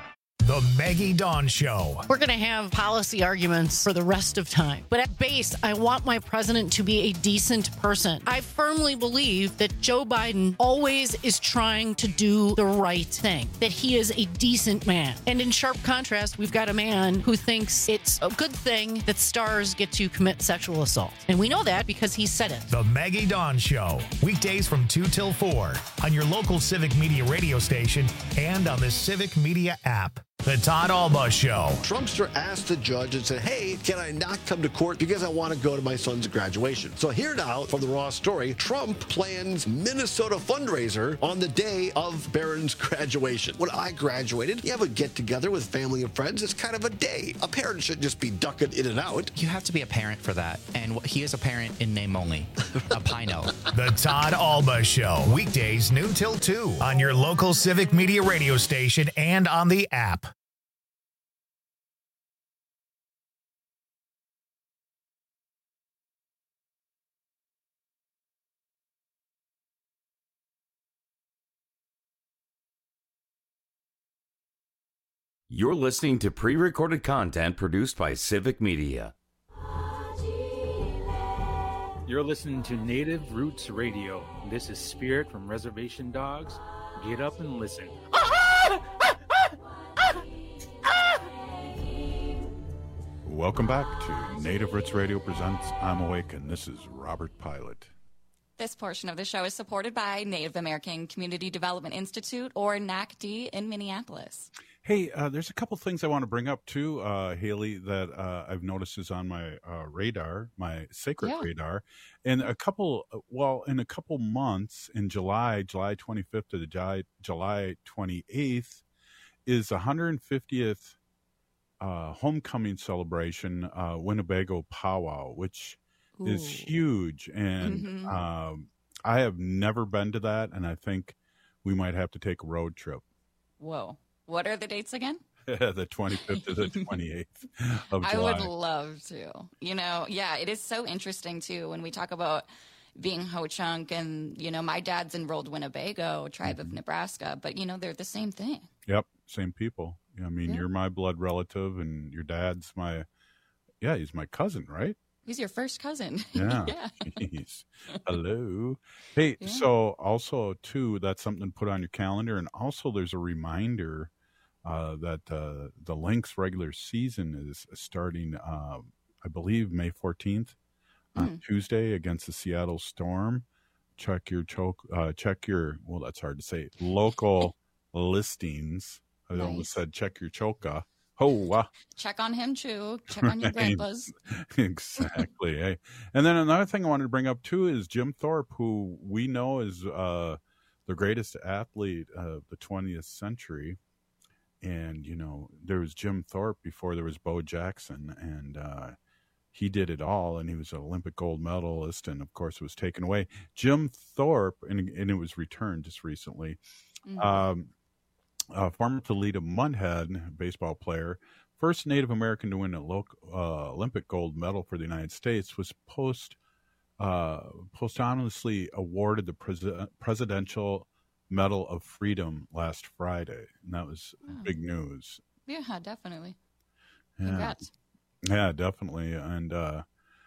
The Maggie Dawn Show. We're going to have policy arguments for the rest of time. But at base, I want my president to be a decent person. I firmly believe that Joe Biden always is trying to do the right thing, that he is a decent man. And in sharp contrast, we've got a man who thinks it's a good thing that stars get to commit sexual assault. And we know that because he said it. The Maggie Dawn Show. Weekdays from two till four on your local Civic Media radio station and on the Civic Media app. The Todd Alba Show. Trumpster asked the judge and said, hey, can I not come to court because I want to go to my son's graduation? So here now from the Raw story, Trump plans Minnesota fundraiser on the day of Barron's graduation. When I graduated, you have a get-together with family and friends. It's kind of a day. A parent shouldn't just be ducking in and out. You have to be a parent for that. And he is a parent in name only. A Pino. The Todd Alba Show. Weekdays noon till two on your local Civic Media radio station and on the app. You're listening to pre-recorded content produced by Civic Media. You're listening to Native Roots Radio. This is Spirit from Reservation Dogs. Get up and listen. Welcome back to Native Roots Radio presents I'm Awake, and this is Robert Pilot. This portion of the show is supported by Native American Community Development Institute, or N A C D, in Minneapolis. Hey, uh, there's a couple things I want to bring up too, uh, Haley, that uh, I've noticed is on my uh, radar, my sacred Yeah. radar. And a couple, well, in a couple months, in July, July twenty-fifth to the July, July twenty-eighth, is the one hundred fiftieth uh, homecoming celebration, uh, Winnebago Powwow, which is Ooh. huge. And Mhm. um, I have never been to that, and I think we might have to take a road trip. Whoa. What are the dates again? The twenty-fifth to the twenty-eighth of I July. would love to. You know, yeah, it is so interesting, too, when we talk about being Ho-Chunk and, you know, my dad's enrolled Winnebago, tribe Mm-hmm. of Nebraska, but, you know, they're the same thing. Yep, same people. I mean, Yeah. you're my blood relative, and your dad's my, yeah, he's my cousin, right? He's your first cousin. Yeah. yeah. Jeez. Hello. Hey, Yeah. so also, too, that's something to put on your calendar. And also, there's a reminder uh, that uh, the Lynx regular season is starting, uh, I believe, May fourteenth on Mm. Tuesday against the Seattle Storm. Check your choke, uh, check your, well, that's hard to say, local listings. I almost Nice. said check your choka. Oh, uh, Check on him, too. Check on your Right. grandpas. Exactly. Hey. And then another thing I wanted to bring up too is Jim Thorpe, who we know is uh, the greatest athlete of the twentieth century. And, you know, there was Jim Thorpe before there was Bo Jackson, and uh, he did it all, and he was an Olympic gold medalist, and of course it was taken away. Jim Thorpe, and, and it was returned just recently, Mhm. um, uh, former Toledo Mudhead baseball player, first Native American to win a local, uh, Olympic gold medal for the United States, was post uh, posthumously awarded the pres- Presidential Medal of Freedom last Friday, and that was Wow. big news. Yeah, definitely. Yeah. Congrats. Yeah, definitely. And uh,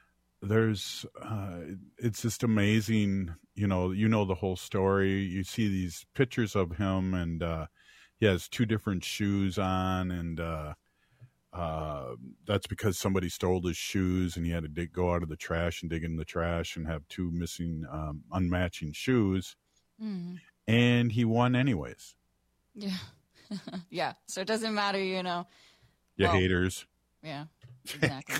there's, uh, it's just amazing. You know, you know the whole story. You see these pictures of him, and uh, he has two different shoes on, and uh, uh, that's because somebody stole his shoes, and he had to dig, go out of the trash and dig in the trash and have two missing, um, unmatching shoes. Mhm. And he won anyways. Yeah. yeah. So it doesn't matter, you know. You Well, haters. Yeah, exactly.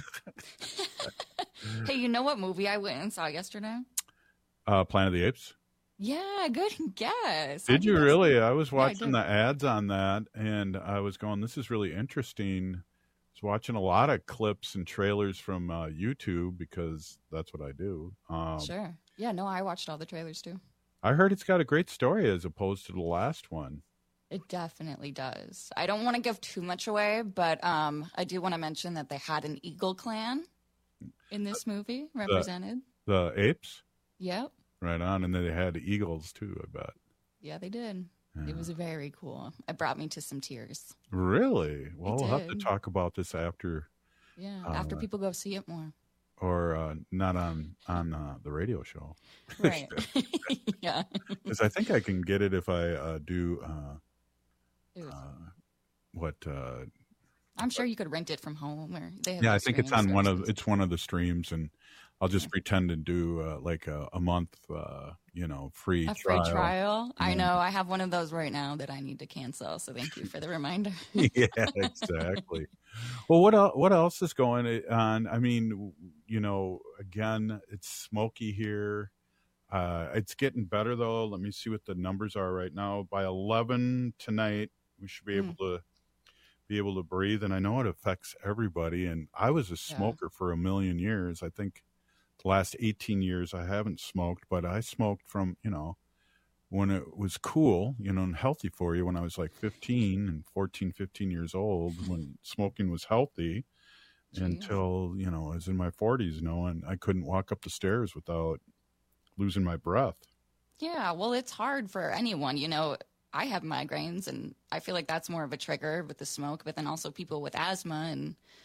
Hey, you know what movie I went and saw yesterday? Uh, Planet of the Apes. Yeah, good guess. Did you really? I was Yeah, I watching did. the ads on that, and I was going, this is really interesting. I was watching a lot of clips and trailers from uh, YouTube, because that's what I do. Um, Sure. Yeah, no, I watched all the trailers too. I heard it's got a great story as opposed to the last one. It definitely does. I don't want to give too much away, but um, I do want to mention that they had an Eagle clan in this movie represented. The apes? Yep. Right on. And then they had eagles, too, I bet. Yeah, they did. Yeah. It was very cool. It brought me to some tears. Really? Well, we'll have to did. talk about this after. Yeah, Uh, after people go see it more. Or uh, not on on uh, the radio show. Right. yeah. Because I think I can get it if I uh, do uh, It was- uh, what. Uh, I'm sure you could rent it from home, or they have. yeah, I those think it's streaming on one of services. it's one of the streams, and I'll just pretend to do uh, like a, a month, uh, you know, free a free trial. trial. I Yeah. know. I have one of those right now that I need to cancel. So thank you for the reminder. Yeah, exactly. Well, what el- what else is going on? I mean, you know, again, it's smoky here. Uh, it's getting better though. Let me see what the numbers are right now. By eleven tonight, we should be able to be able to breathe. And I know it affects everybody. And I was a smoker for a million years. I think the last eighteen years I haven't smoked, but I smoked from, you know, when it was cool, you know, and healthy for you when I was like fifteen and fourteen, fifteen years old, when smoking was healthy, until, you know, I was in my forties, you know, and I couldn't walk up the stairs without losing my breath. Yeah, well, it's hard for anyone. You know, I have migraines, and I feel like that's more of a trigger with the smoke, but then also people with asthma and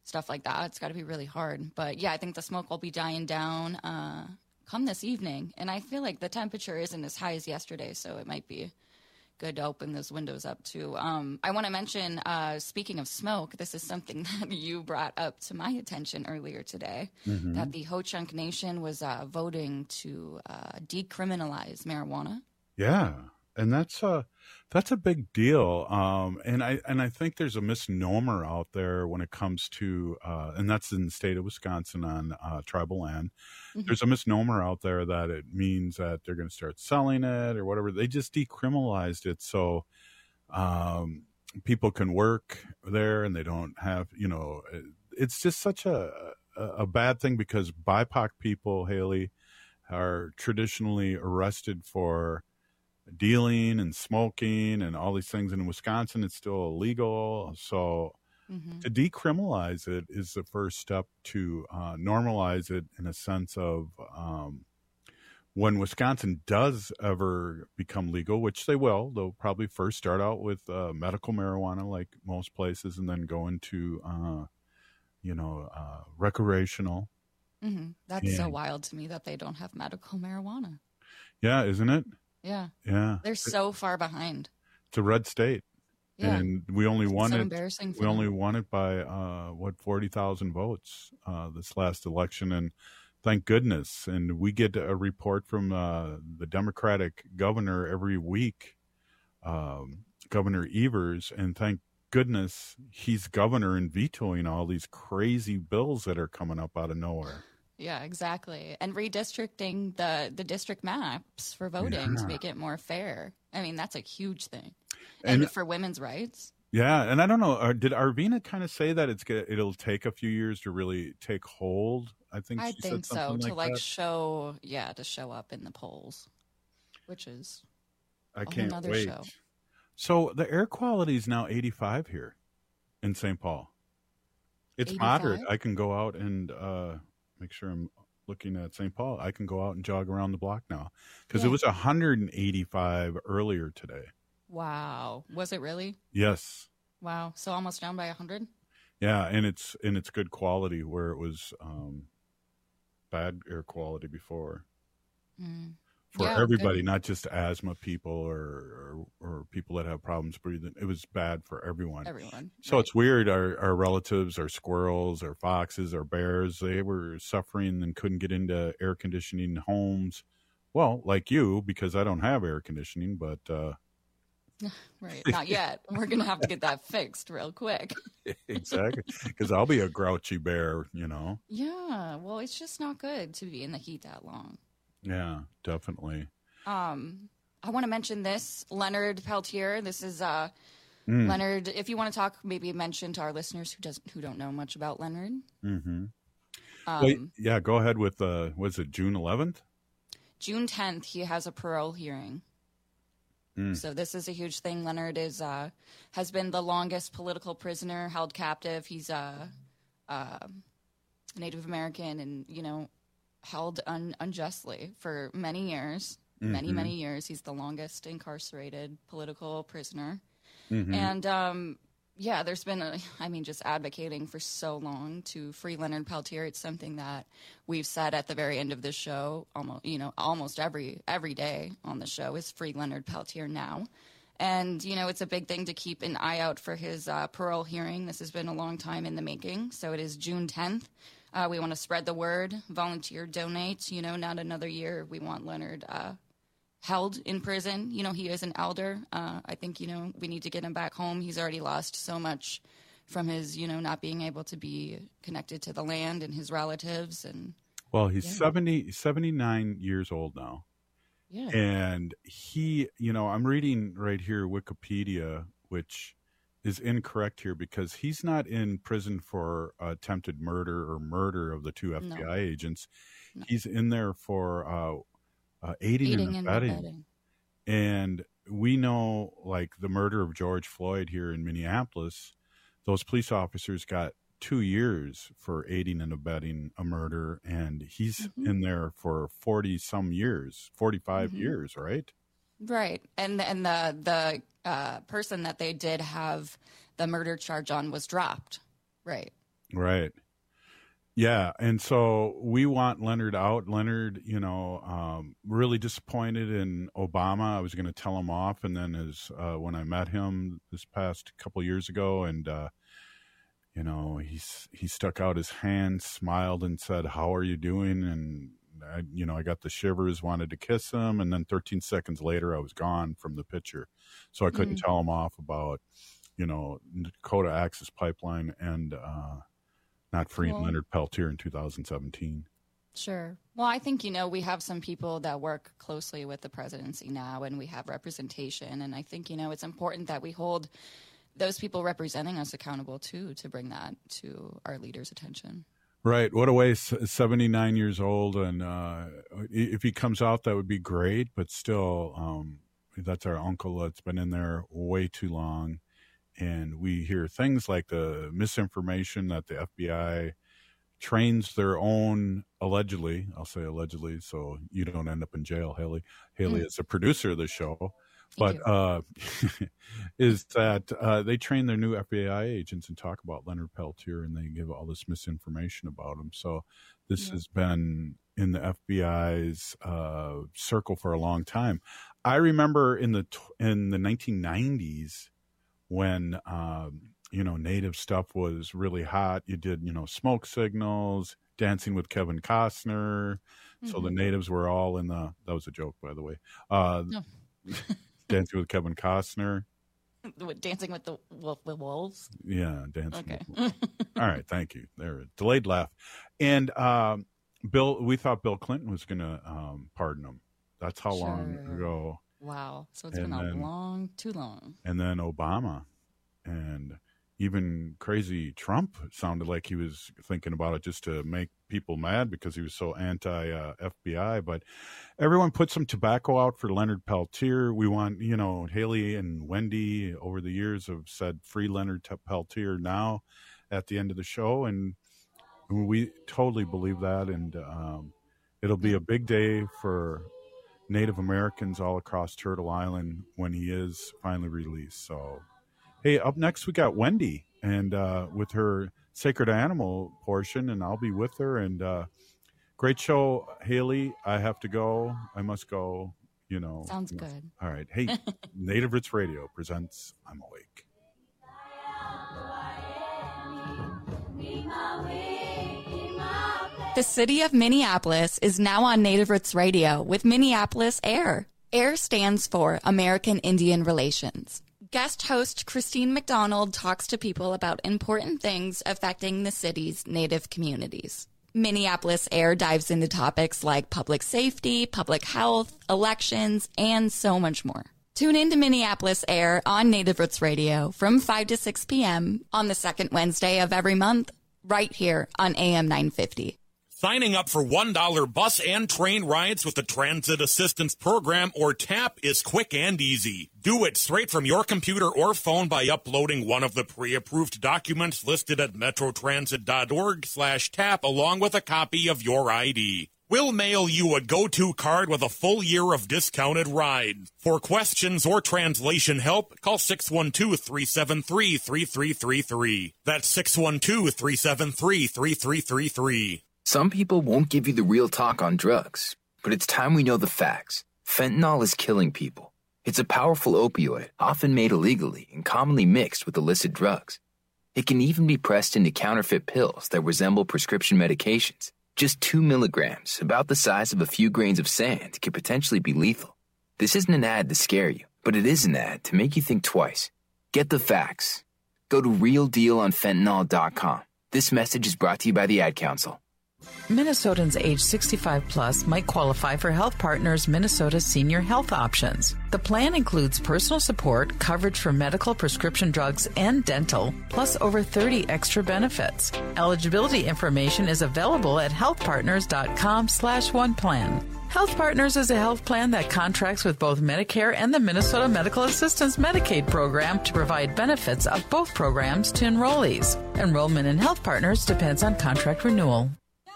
stuff like that. It's got to be really hard. But yeah, I think the smoke will be dying down uh, come this evening. And I feel like the temperature isn't as high as yesterday, so it might be good to open those windows up too. Um, I want to mention, uh, speaking of smoke, this is something that you brought up to my attention earlier today, Mm-hmm. that the Ho-Chunk Nation was uh, voting to uh, decriminalize marijuana. Yeah, and that's a that's a big deal. Um, and I and I think there's a misnomer out there when it comes to, uh, and that's in the state of Wisconsin on uh, tribal land. Mhm. There's a misnomer out there that it means that they're going to start selling it or whatever. They just decriminalized it so um, people can work there and they don't have, you know, it's just such a a, a bad thing because B I P O C people, Haley, are traditionally arrested for dealing and smoking and all these things. In Wisconsin, it's still illegal. So Mhm. to decriminalize it is the first step to uh, normalize it in a sense of um, when Wisconsin does ever become legal, which they will, they'll probably first start out with uh, medical marijuana like most places and then go into, uh, you know, uh, recreational. hmm That's so And- wild to me that they don't have medical marijuana. Yeah, isn't it? Yeah. Yeah. They're so far behind. It's a red state. Yeah. And we only It's won so it. embarrassing for We only them. won it by uh, what forty thousand votes uh, this last election, and thank goodness. And we get a report from uh, the Democratic governor every week, um, Governor Evers, and thank goodness he's governor and vetoing all these crazy bills that are coming up out of nowhere. Yeah, exactly. And redistricting the, the district maps for voting Yeah. to make it more fair. I mean, that's a huge thing. And, And- for women's rights. Yeah, and I don't know. Uh, did Arvina kind of say that it's gonna, it'll take a few years to really take hold? I think I she think said so. something To like that. show, yeah, to show up in the polls, which is I a whole can't nother wait. show. So the air quality is now eighty-five here in Saint Paul. It's moderate. eighty-five? I can go out and uh, make sure I'm looking at Saint Paul. I can go out and jog around the block now because Yeah. it was one hundred eighty-five earlier today. Wow. Was it really? Yes. Wow. So almost down by one hundred? Yeah, and it's and it's good quality where it was um, bad air quality before. Mm. For Yeah, everybody, good. not just asthma people or, or or people that have problems breathing. It was bad for everyone. Everyone. So it's weird. Our our relatives, our squirrels, our foxes, our bears, they were suffering and couldn't get into air conditioning homes. Well, like you, because I don't have air conditioning, but uh, Right. Not yet. We're going to have to get that fixed real quick. exactly, because I'll be a grouchy bear, you know. Yeah. Well, it's just not good to be in the heat that long. Yeah, definitely. Um, I want to mention this, Leonard Peltier. This is uh, Mm. Leonard. If you want to talk, maybe mention to our listeners who doesn't who don't know much about Leonard. Mm-hmm. Um, Wait, yeah, go ahead with uh, was it June eleventh? June tenth, he has a parole hearing. Mm. So this is a huge thing. Leonard is uh, has been the longest political prisoner held captive. He's a uh, uh, Native American, and you know, held un- unjustly for many years. Many Mhm. many years. He's the longest incarcerated political prisoner. Mhm. And um, yeah, there's been, a, I mean, just advocating for so long to free Leonard Peltier. It's something that we've said at the very end of the show, almost, you know, almost every every day on the show is free Leonard Peltier now. And, you know, it's a big thing to keep an eye out for his uh, parole hearing. This has been a long time in the making. So it is June tenth. Uh, we want to spread the word, volunteer, donate, you know, not another year. We want Leonard uh, held in prison. You know, he is an elder. Uh, I think, you know, we need to get him back home. He's already lost so much from his, you know, not being able to be connected to the land and his relatives. And Well, he's Yeah. seventy, seventy-nine years old now. yeah, And he, you know, I'm reading right here Wikipedia, which is incorrect here because he's not in prison for attempted murder or murder of the two F B I No. agents. He's in there for uh, uh, aiding, aiding and and abetting. abetting. And we know, like, the murder of George Floyd here in Minneapolis, those police officers got two years for aiding and abetting a murder, and he's Mhm. in there for forty some years, forty-five Mhm. years, right? Right. And and the the uh, person that they did have the murder charge on was dropped. Right. Right. Yeah, and so we want Leonard out. Leonard, you know, um, really disappointed in Obama. I was going to tell him off, and then as uh, when I met him this past couple years ago, and uh, you know, he's he stuck out his hand, smiled, and said, "How are you doing?" And I, you know, I got the shivers, wanted to kiss him, and then thirteen seconds later, I was gone from the picture, so I couldn't mm. tell him off about, you know, Dakota Access Pipeline and. Uh, Not freeing well, Leonard Peltier in two thousand seventeen. Sure. Well, I think, you know, we have some people that work closely with the presidency now, and we have representation. And I think, you know, it's important that we hold those people representing us accountable, too, to bring that to our leaders' attention. Right. What a way, seventy-nine years old. And uh, if he comes out, that would be great. But still, um, that's our uncle that's been in there way too long. And we hear things like the misinformation that the F B I trains their own, allegedly, I'll say allegedly, so you don't end up in jail, Haley. Haley mm. is a producer of the show. But uh, is that uh, they train their new F B I agents and talk about Leonard Peltier, and they give all this misinformation about him. So this yeah. has been in the F B I's uh, circle for a long time. I remember in the in the nineteen nineties, when, um, you know, Native stuff was really hot. You did, you know, Smoke Signals, Dancing with Kevin Costner. Mm-hmm. So the Natives were all in the, that was a joke, by the way. Uh, no. Dancing with Kevin Costner. Dancing with the, wolf, the Wolves? Yeah, Dancing okay. with the All right, thank you. There, delayed laugh. And um, Bill, we thought Bill Clinton was going to um, pardon him. That's how sure. long ago. Wow. So it's and been a then, long, too long. And then Obama, and even crazy Trump sounded like he was thinking about it just to make people mad because he was so anti uh, F B I. But everyone put some tobacco out for Leonard Peltier. We want, you know, Haley and Wendy over the years have said free Leonard Peltier now at the end of the show. And we totally believe that. And um, it'll be a big day for Native Americans all across Turtle Island when he is finally released. So, hey, up next we got Wendy, and uh, with her Sacred Animal portion, and I'll be with her. And uh, great show, Haley. I have to go. I must go. You know. Sounds you know. good. All right. Hey, Native Roots Radio presents I'm Awake. The city of Minneapolis is now on Native Roots Radio with Minneapolis AIR. AIR stands for American Indian Relations. Guest host Christine McDonald talks to people about important things affecting the city's Native communities. Minneapolis AIR dives into topics like public safety, public health, elections, and so much more. Tune in to Minneapolis AIR on Native Roots Radio from five to six p.m. on the second Wednesday of every month, right here on A M nine fifty. Signing up for one dollar bus and train rides with the Transit Assistance Program, or TAP, is quick and easy. Do it straight from your computer or phone by uploading one of the pre-approved documents listed at metrotransit.org slash tap along with a copy of your I D. We'll mail you a go-to card with a full year of discounted rides. For questions or translation help, call six one two, three seven three, three three three three. That's six one two, three seven three, three three three three. Some people won't give you the real talk on drugs, but it's time we know the facts. Fentanyl is killing people. It's a powerful opioid, often made illegally and commonly mixed with illicit drugs. It can even be pressed into counterfeit pills that resemble prescription medications. Just two milligrams, about the size of a few grains of sand, could potentially be lethal. This isn't an ad to scare you, but it is an ad to make you think twice. Get the facts. Go to real deal on fentanyl dot com. This message is brought to you by the Ad Council. Minnesotans age sixty-five plus might qualify for Health Partners Minnesota Senior Health Options. The plan includes personal support, coverage for medical, prescription drugs, and dental, plus over thirty extra benefits. Eligibility information is available at healthpartners.com slash one plan. Health Partners is a health plan that contracts with both Medicare and the Minnesota Medical Assistance Medicaid program to provide benefits of both programs to enrollees. Enrollment in Health Partners depends on contract renewal.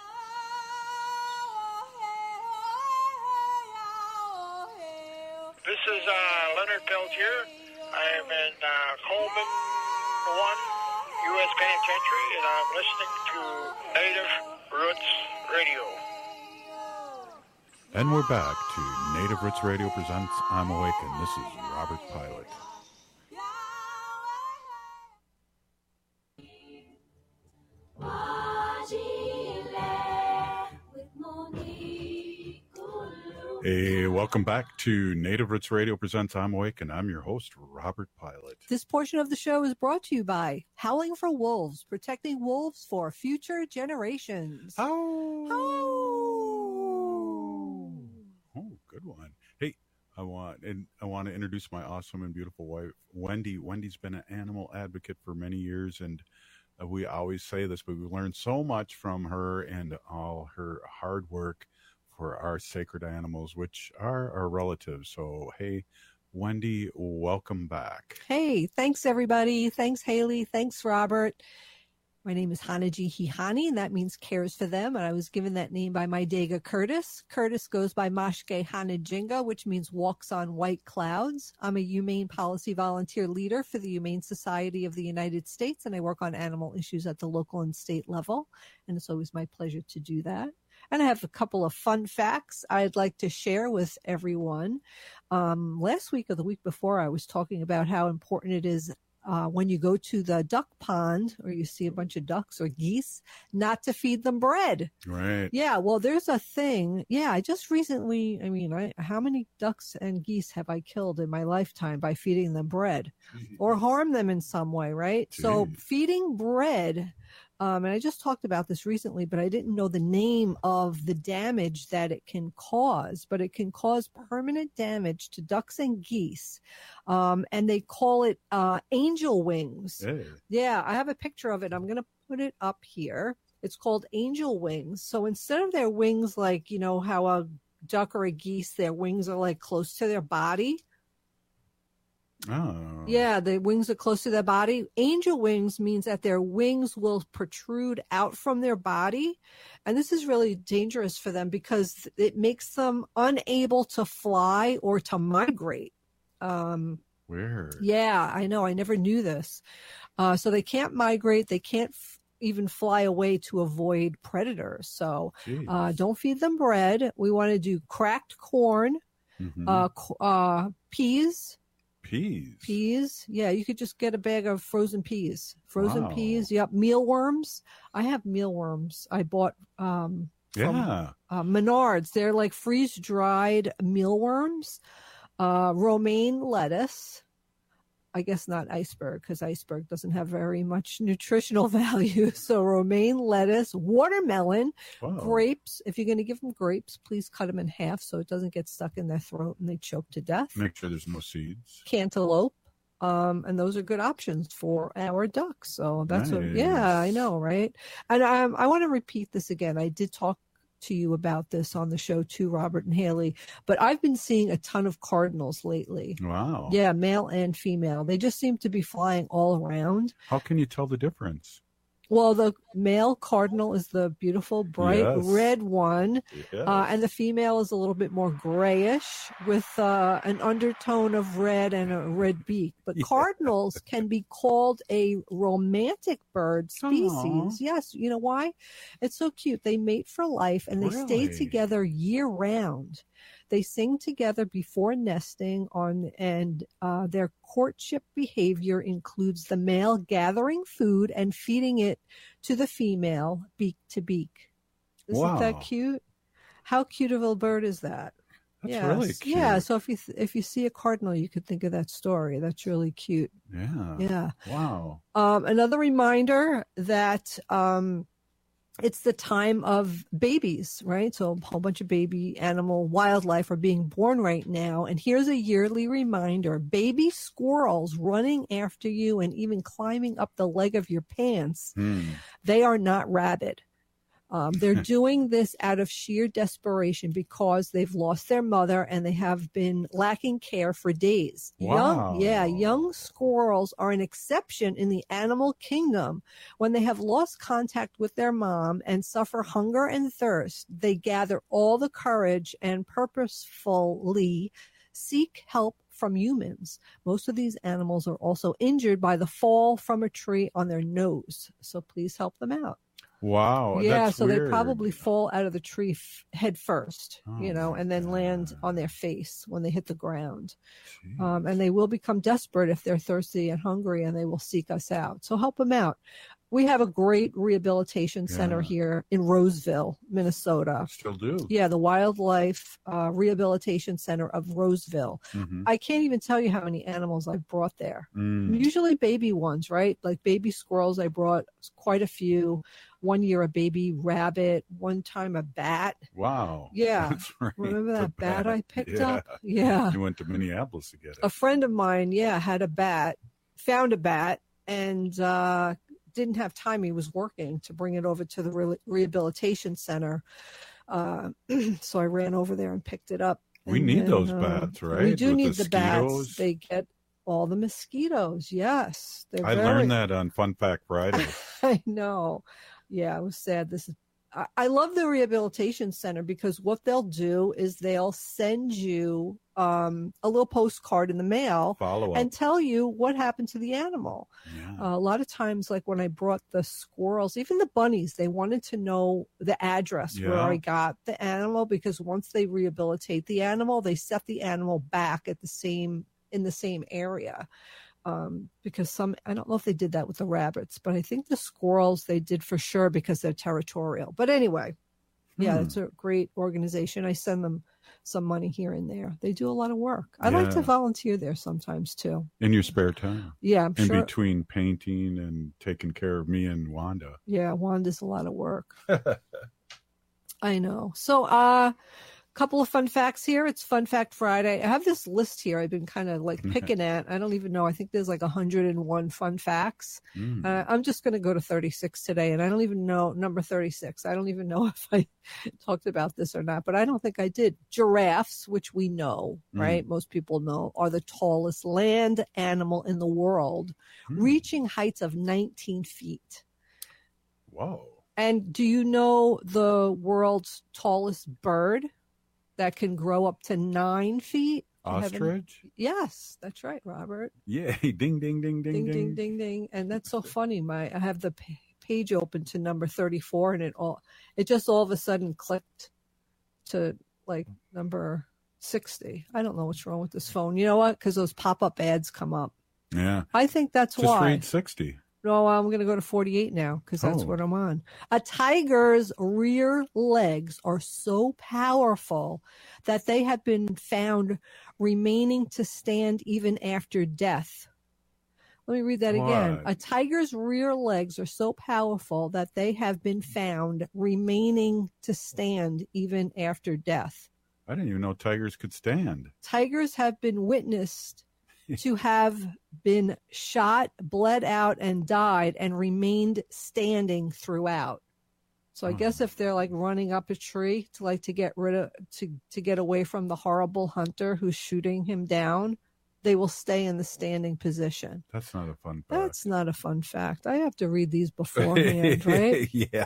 This is uh, Leonard Peltier. I am in uh, Coleman one, U West Penitentiary, and I'm listening to Native Roots Radio. And we're back to Native Roots Radio presents I'm Awakened. This is Robert Pilot. Hey, welcome back to Native Roots Radio presents I'm Awake, and I'm your host, Robert Pilot. This portion of the show is brought to you by Howling for Wolves, protecting wolves for future generations. Oh, oh, good one. Hey, I want and I want to introduce my awesome and beautiful wife, Wendy. Wendy's been an animal advocate for many years, and uh, we always say this, but we learned so much from her and all her hard work for our sacred animals, which are our relatives. So, hey, Wendy, welcome back. Hey, thanks, everybody. Thanks, Haley. Thanks, Robert. My name is Hanaji Hihani, and that means cares for them. And I was given that name by my Dega Curtis. Curtis goes by Mashke Hanajinga, which means walks on white clouds. I'm a humane policy volunteer leader for the Humane Society of the United States, and I work on animal issues at the local and state level. And it's always my pleasure to do that. And I have a couple of fun facts I'd like to share with everyone. Um, last week or the week before, I was talking about how important it is uh, when you go to the duck pond or you see a bunch of ducks or geese, not to feed them bread. Right. Yeah. Well, there's a thing. Yeah. I just recently, I mean, I, how many ducks and geese have I killed in my lifetime by feeding them bread or harm them in some way? Right. Jeez. So feeding bread. Um, and I just talked about this recently, but I didn't know the name of the damage that it can cause, but it can cause permanent damage to ducks and geese. Um, and they call it uh, angel wings. Hey. Yeah, I have a picture of it. I'm going to put it up here. It's called angel wings. So instead of their wings, like, you know, how a duck or a geese, their wings are like close to their body. Oh. Yeah, the wings are close to their body. Angel wings means that their wings will protrude out from their body. And this is really dangerous for them because it makes them unable to fly or to migrate. Um, Weird. Yeah, I know. I never knew this. Uh, so they can't migrate. They can't f- even fly away to avoid predators. So uh, don't feed them bread. We want to do cracked corn, mm-hmm. uh, uh, peas. Peas. Peas. Yeah, you could just get a bag of frozen peas. Frozen Wow. peas. Yep. Mealworms. I have mealworms. I bought um from Yeah. uh, Menards. They're like freeze dried mealworms. Uh, romaine lettuce. I guess not iceberg because iceberg doesn't have very much nutritional value. So romaine lettuce, watermelon, Wow. grapes. If you're going to give them grapes, please cut them in half so it doesn't get stuck in their throat and they choke to death. Make sure there's no seeds. Cantaloupe. Um, and those are good options for our ducks. So that's what, yeah, Nice. I know. Right. And um, I want to repeat this again. I did talk to you about this on the show too, Robert and Haley, but I've been seeing a ton of cardinals lately. Wow. Yeah, male and female. They just seem to be flying all around. How can you tell the difference? Well, the male cardinal is the beautiful, bright Yes. red one, Yes. uh, and the female is a little bit more grayish with uh, an undertone of red and a red beak. But Yeah. cardinals can be called a romantic bird species. Aw. Yes, you know why? It's so cute. They mate for life, and they stay Really? together year round. They sing together before nesting on, and uh, their courtship behavior includes the male gathering food and feeding it to the female beak to beak. Isn't Wow. that cute? How cute of a bird is that? That's Yes. really cute. Yeah. So if you th- if you see a cardinal, you could think of that story. That's really cute. Yeah. Yeah. Wow. Um, another reminder that um, it's the time of babies, right? So a whole bunch of baby animal wildlife are being born right now. And here's a yearly reminder. Baby squirrels running after you and even climbing up the leg of your pants. Hmm. They are not rabid. Um, they're doing this out of sheer desperation because they've lost their mother and they have been lacking care for days. Wow. Young, yeah, young squirrels are an exception in the animal kingdom. When they have lost contact with their mom and suffer hunger and thirst, they gather all the courage and purposefully seek help from humans. Most of these animals are also injured by the fall from a tree on their nose. So please help them out. Wow. Yeah, that's so weird. they probably fall out of the tree f- head first, Oh, you know, my and then God. land on their face when they hit the ground. Um, and they will become desperate if they're thirsty and hungry, and they will seek us out. So help them out. We have a great rehabilitation center Yeah. here in Roseville, Minnesota. Still do. Yeah, the Wildlife uh, Rehabilitation Center of Roseville. Mhm. I can't even tell you how many animals I've brought there. Mm. Usually baby ones, right? Like baby squirrels, I brought quite a few. One year, a baby rabbit. One time, a bat. Wow. Yeah. That's right. Remember The that bat I picked Yeah. up? Yeah. You went to Minneapolis to get it. A friend of mine, yeah, had a bat, found a bat, and uh, didn't have time. He was working to bring it over to the re- rehabilitation center. Uh, so I ran over there and picked it up. We And need then, those uh, bats, right? We do With need the bats. mosquitoes. They get all the mosquitoes. Yes. They're I very, learned that on Fun Fact Friday. I know. Yeah, it was sad. This is I, I love the rehabilitation center because what they'll do is they'll send you um, a little postcard in the mail Follow up. and tell you what happened to the animal. Yeah. Uh, a lot of times, like when I brought the squirrels, even the bunnies, they wanted to know the address where Yeah. I got the animal, because once they rehabilitate the animal, they set the animal back at the same in the same area. Um, because some, I don't know if they did that with the rabbits, but I think the squirrels they did for sure because they're territorial. But anyway, yeah, Hmm. it's a great organization. I send them some money here and there. They do a lot of work. I like to Yeah. volunteer there sometimes too. In your spare time. Yeah, I'm In sure. between painting and taking care of me and Wanda. Yeah, Wanda's a lot of work. I know. So, uh, couple of fun facts here. It's Fun Fact Friday. I have this list here I've been kind of like picking at. I don't even know. I think there's like one hundred one fun facts. Mm. Uh, I'm just going to go to thirty-six today, and I don't even know number thirty-six. I don't even know if I talked about this or not, but I don't think I did. Giraffes, which we know, Mm. right? Most people know, are the tallest land animal in the world, Mm. reaching heights of nineteen feet. Whoa. And do you know the world's tallest bird that can grow up to nine feet? I haven't- Ostrich? Yes, that's right, Robert. Yay. Ding, ding, ding, ding, Ding, ding. ding, ding, ding. And that's so funny. My I have the pa- page open to number thirty-four, and it all it just all of a sudden clicked to like number sixty. I don't know what's wrong with this phone. You know what? Because those pop-up ads come up. Yeah. I think that's Just why. read sixty. No, I'm going to go to forty-eight now because that's Oh. what I'm on. A tiger's rear legs are so powerful that they have been found remaining to stand even after death. Let me read that again. What? A tiger's rear legs are so powerful that they have been found remaining to stand even after death. I didn't even know tigers could stand. Tigers have been witnessed to have been shot, bled out, and died, and remained standing throughout. So I guess if they're like running up a tree to like to get rid of to to get away from the horrible hunter who's shooting him down, they will stay in the standing position. That's not a fun fact. That's not a fun fact. I have to read these beforehand, right? Yeah.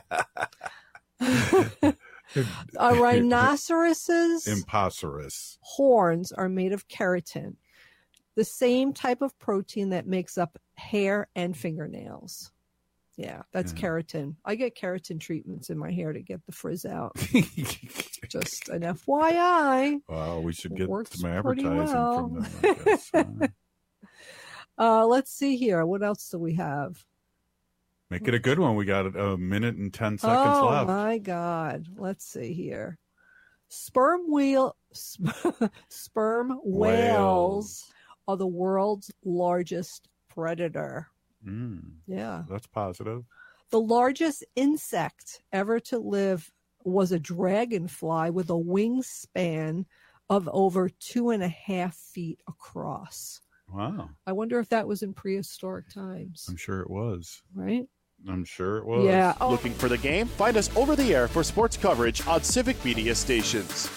A rhinoceros's Imposterous. horns are made of keratin, the same type of protein that makes up hair and fingernails. Yeah, that's Yeah. keratin. I get keratin treatments in my hair to get the frizz out. Just an F Y I. Wow, we should get Works some pretty advertising well. from them, I guess. Uh, Uh, let's see here. What else do we have? make it a good one. We got a minute and ten seconds oh left. my God. Let's see here. Sperm wheel, sperm whales are the world's largest predator. Mm, Yeah. that's positive. The largest insect ever to live was a dragonfly with a wingspan of over two and a half feet across. Wow. I wonder if that was in prehistoric times, I'm sure it was. right? I'm sure it was. Yeah. Oh, Looking for the game? Find us over the air for sports coverage on Civic Media stations.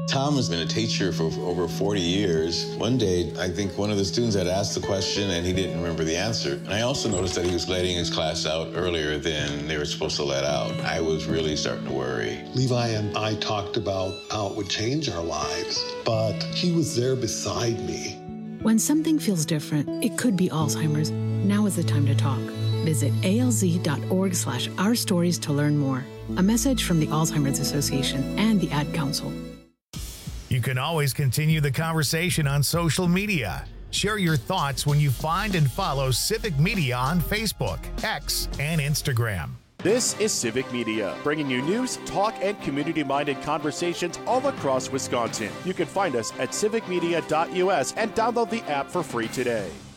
Tom has been a teacher for over forty years. One day, I think one of the students had asked the question and he didn't remember the answer. And I also noticed that he was letting his class out earlier than they were supposed to let out. I was really starting to worry. Levi and I talked about how it would change our lives, but he was there beside me. When something feels different, it could be Alzheimer's. Now is the time to talk. Visit alz.org slash our stories to learn more. A message from the Alzheimer's Association and the Ad Council. You can always continue the conversation on social media. Share your thoughts when you find and follow Civic Media on Facebook, X, and Instagram. This is Civic Media, bringing you news, talk, and community-minded conversations all across Wisconsin. You can find us at civic media dot U S and download the app for free today.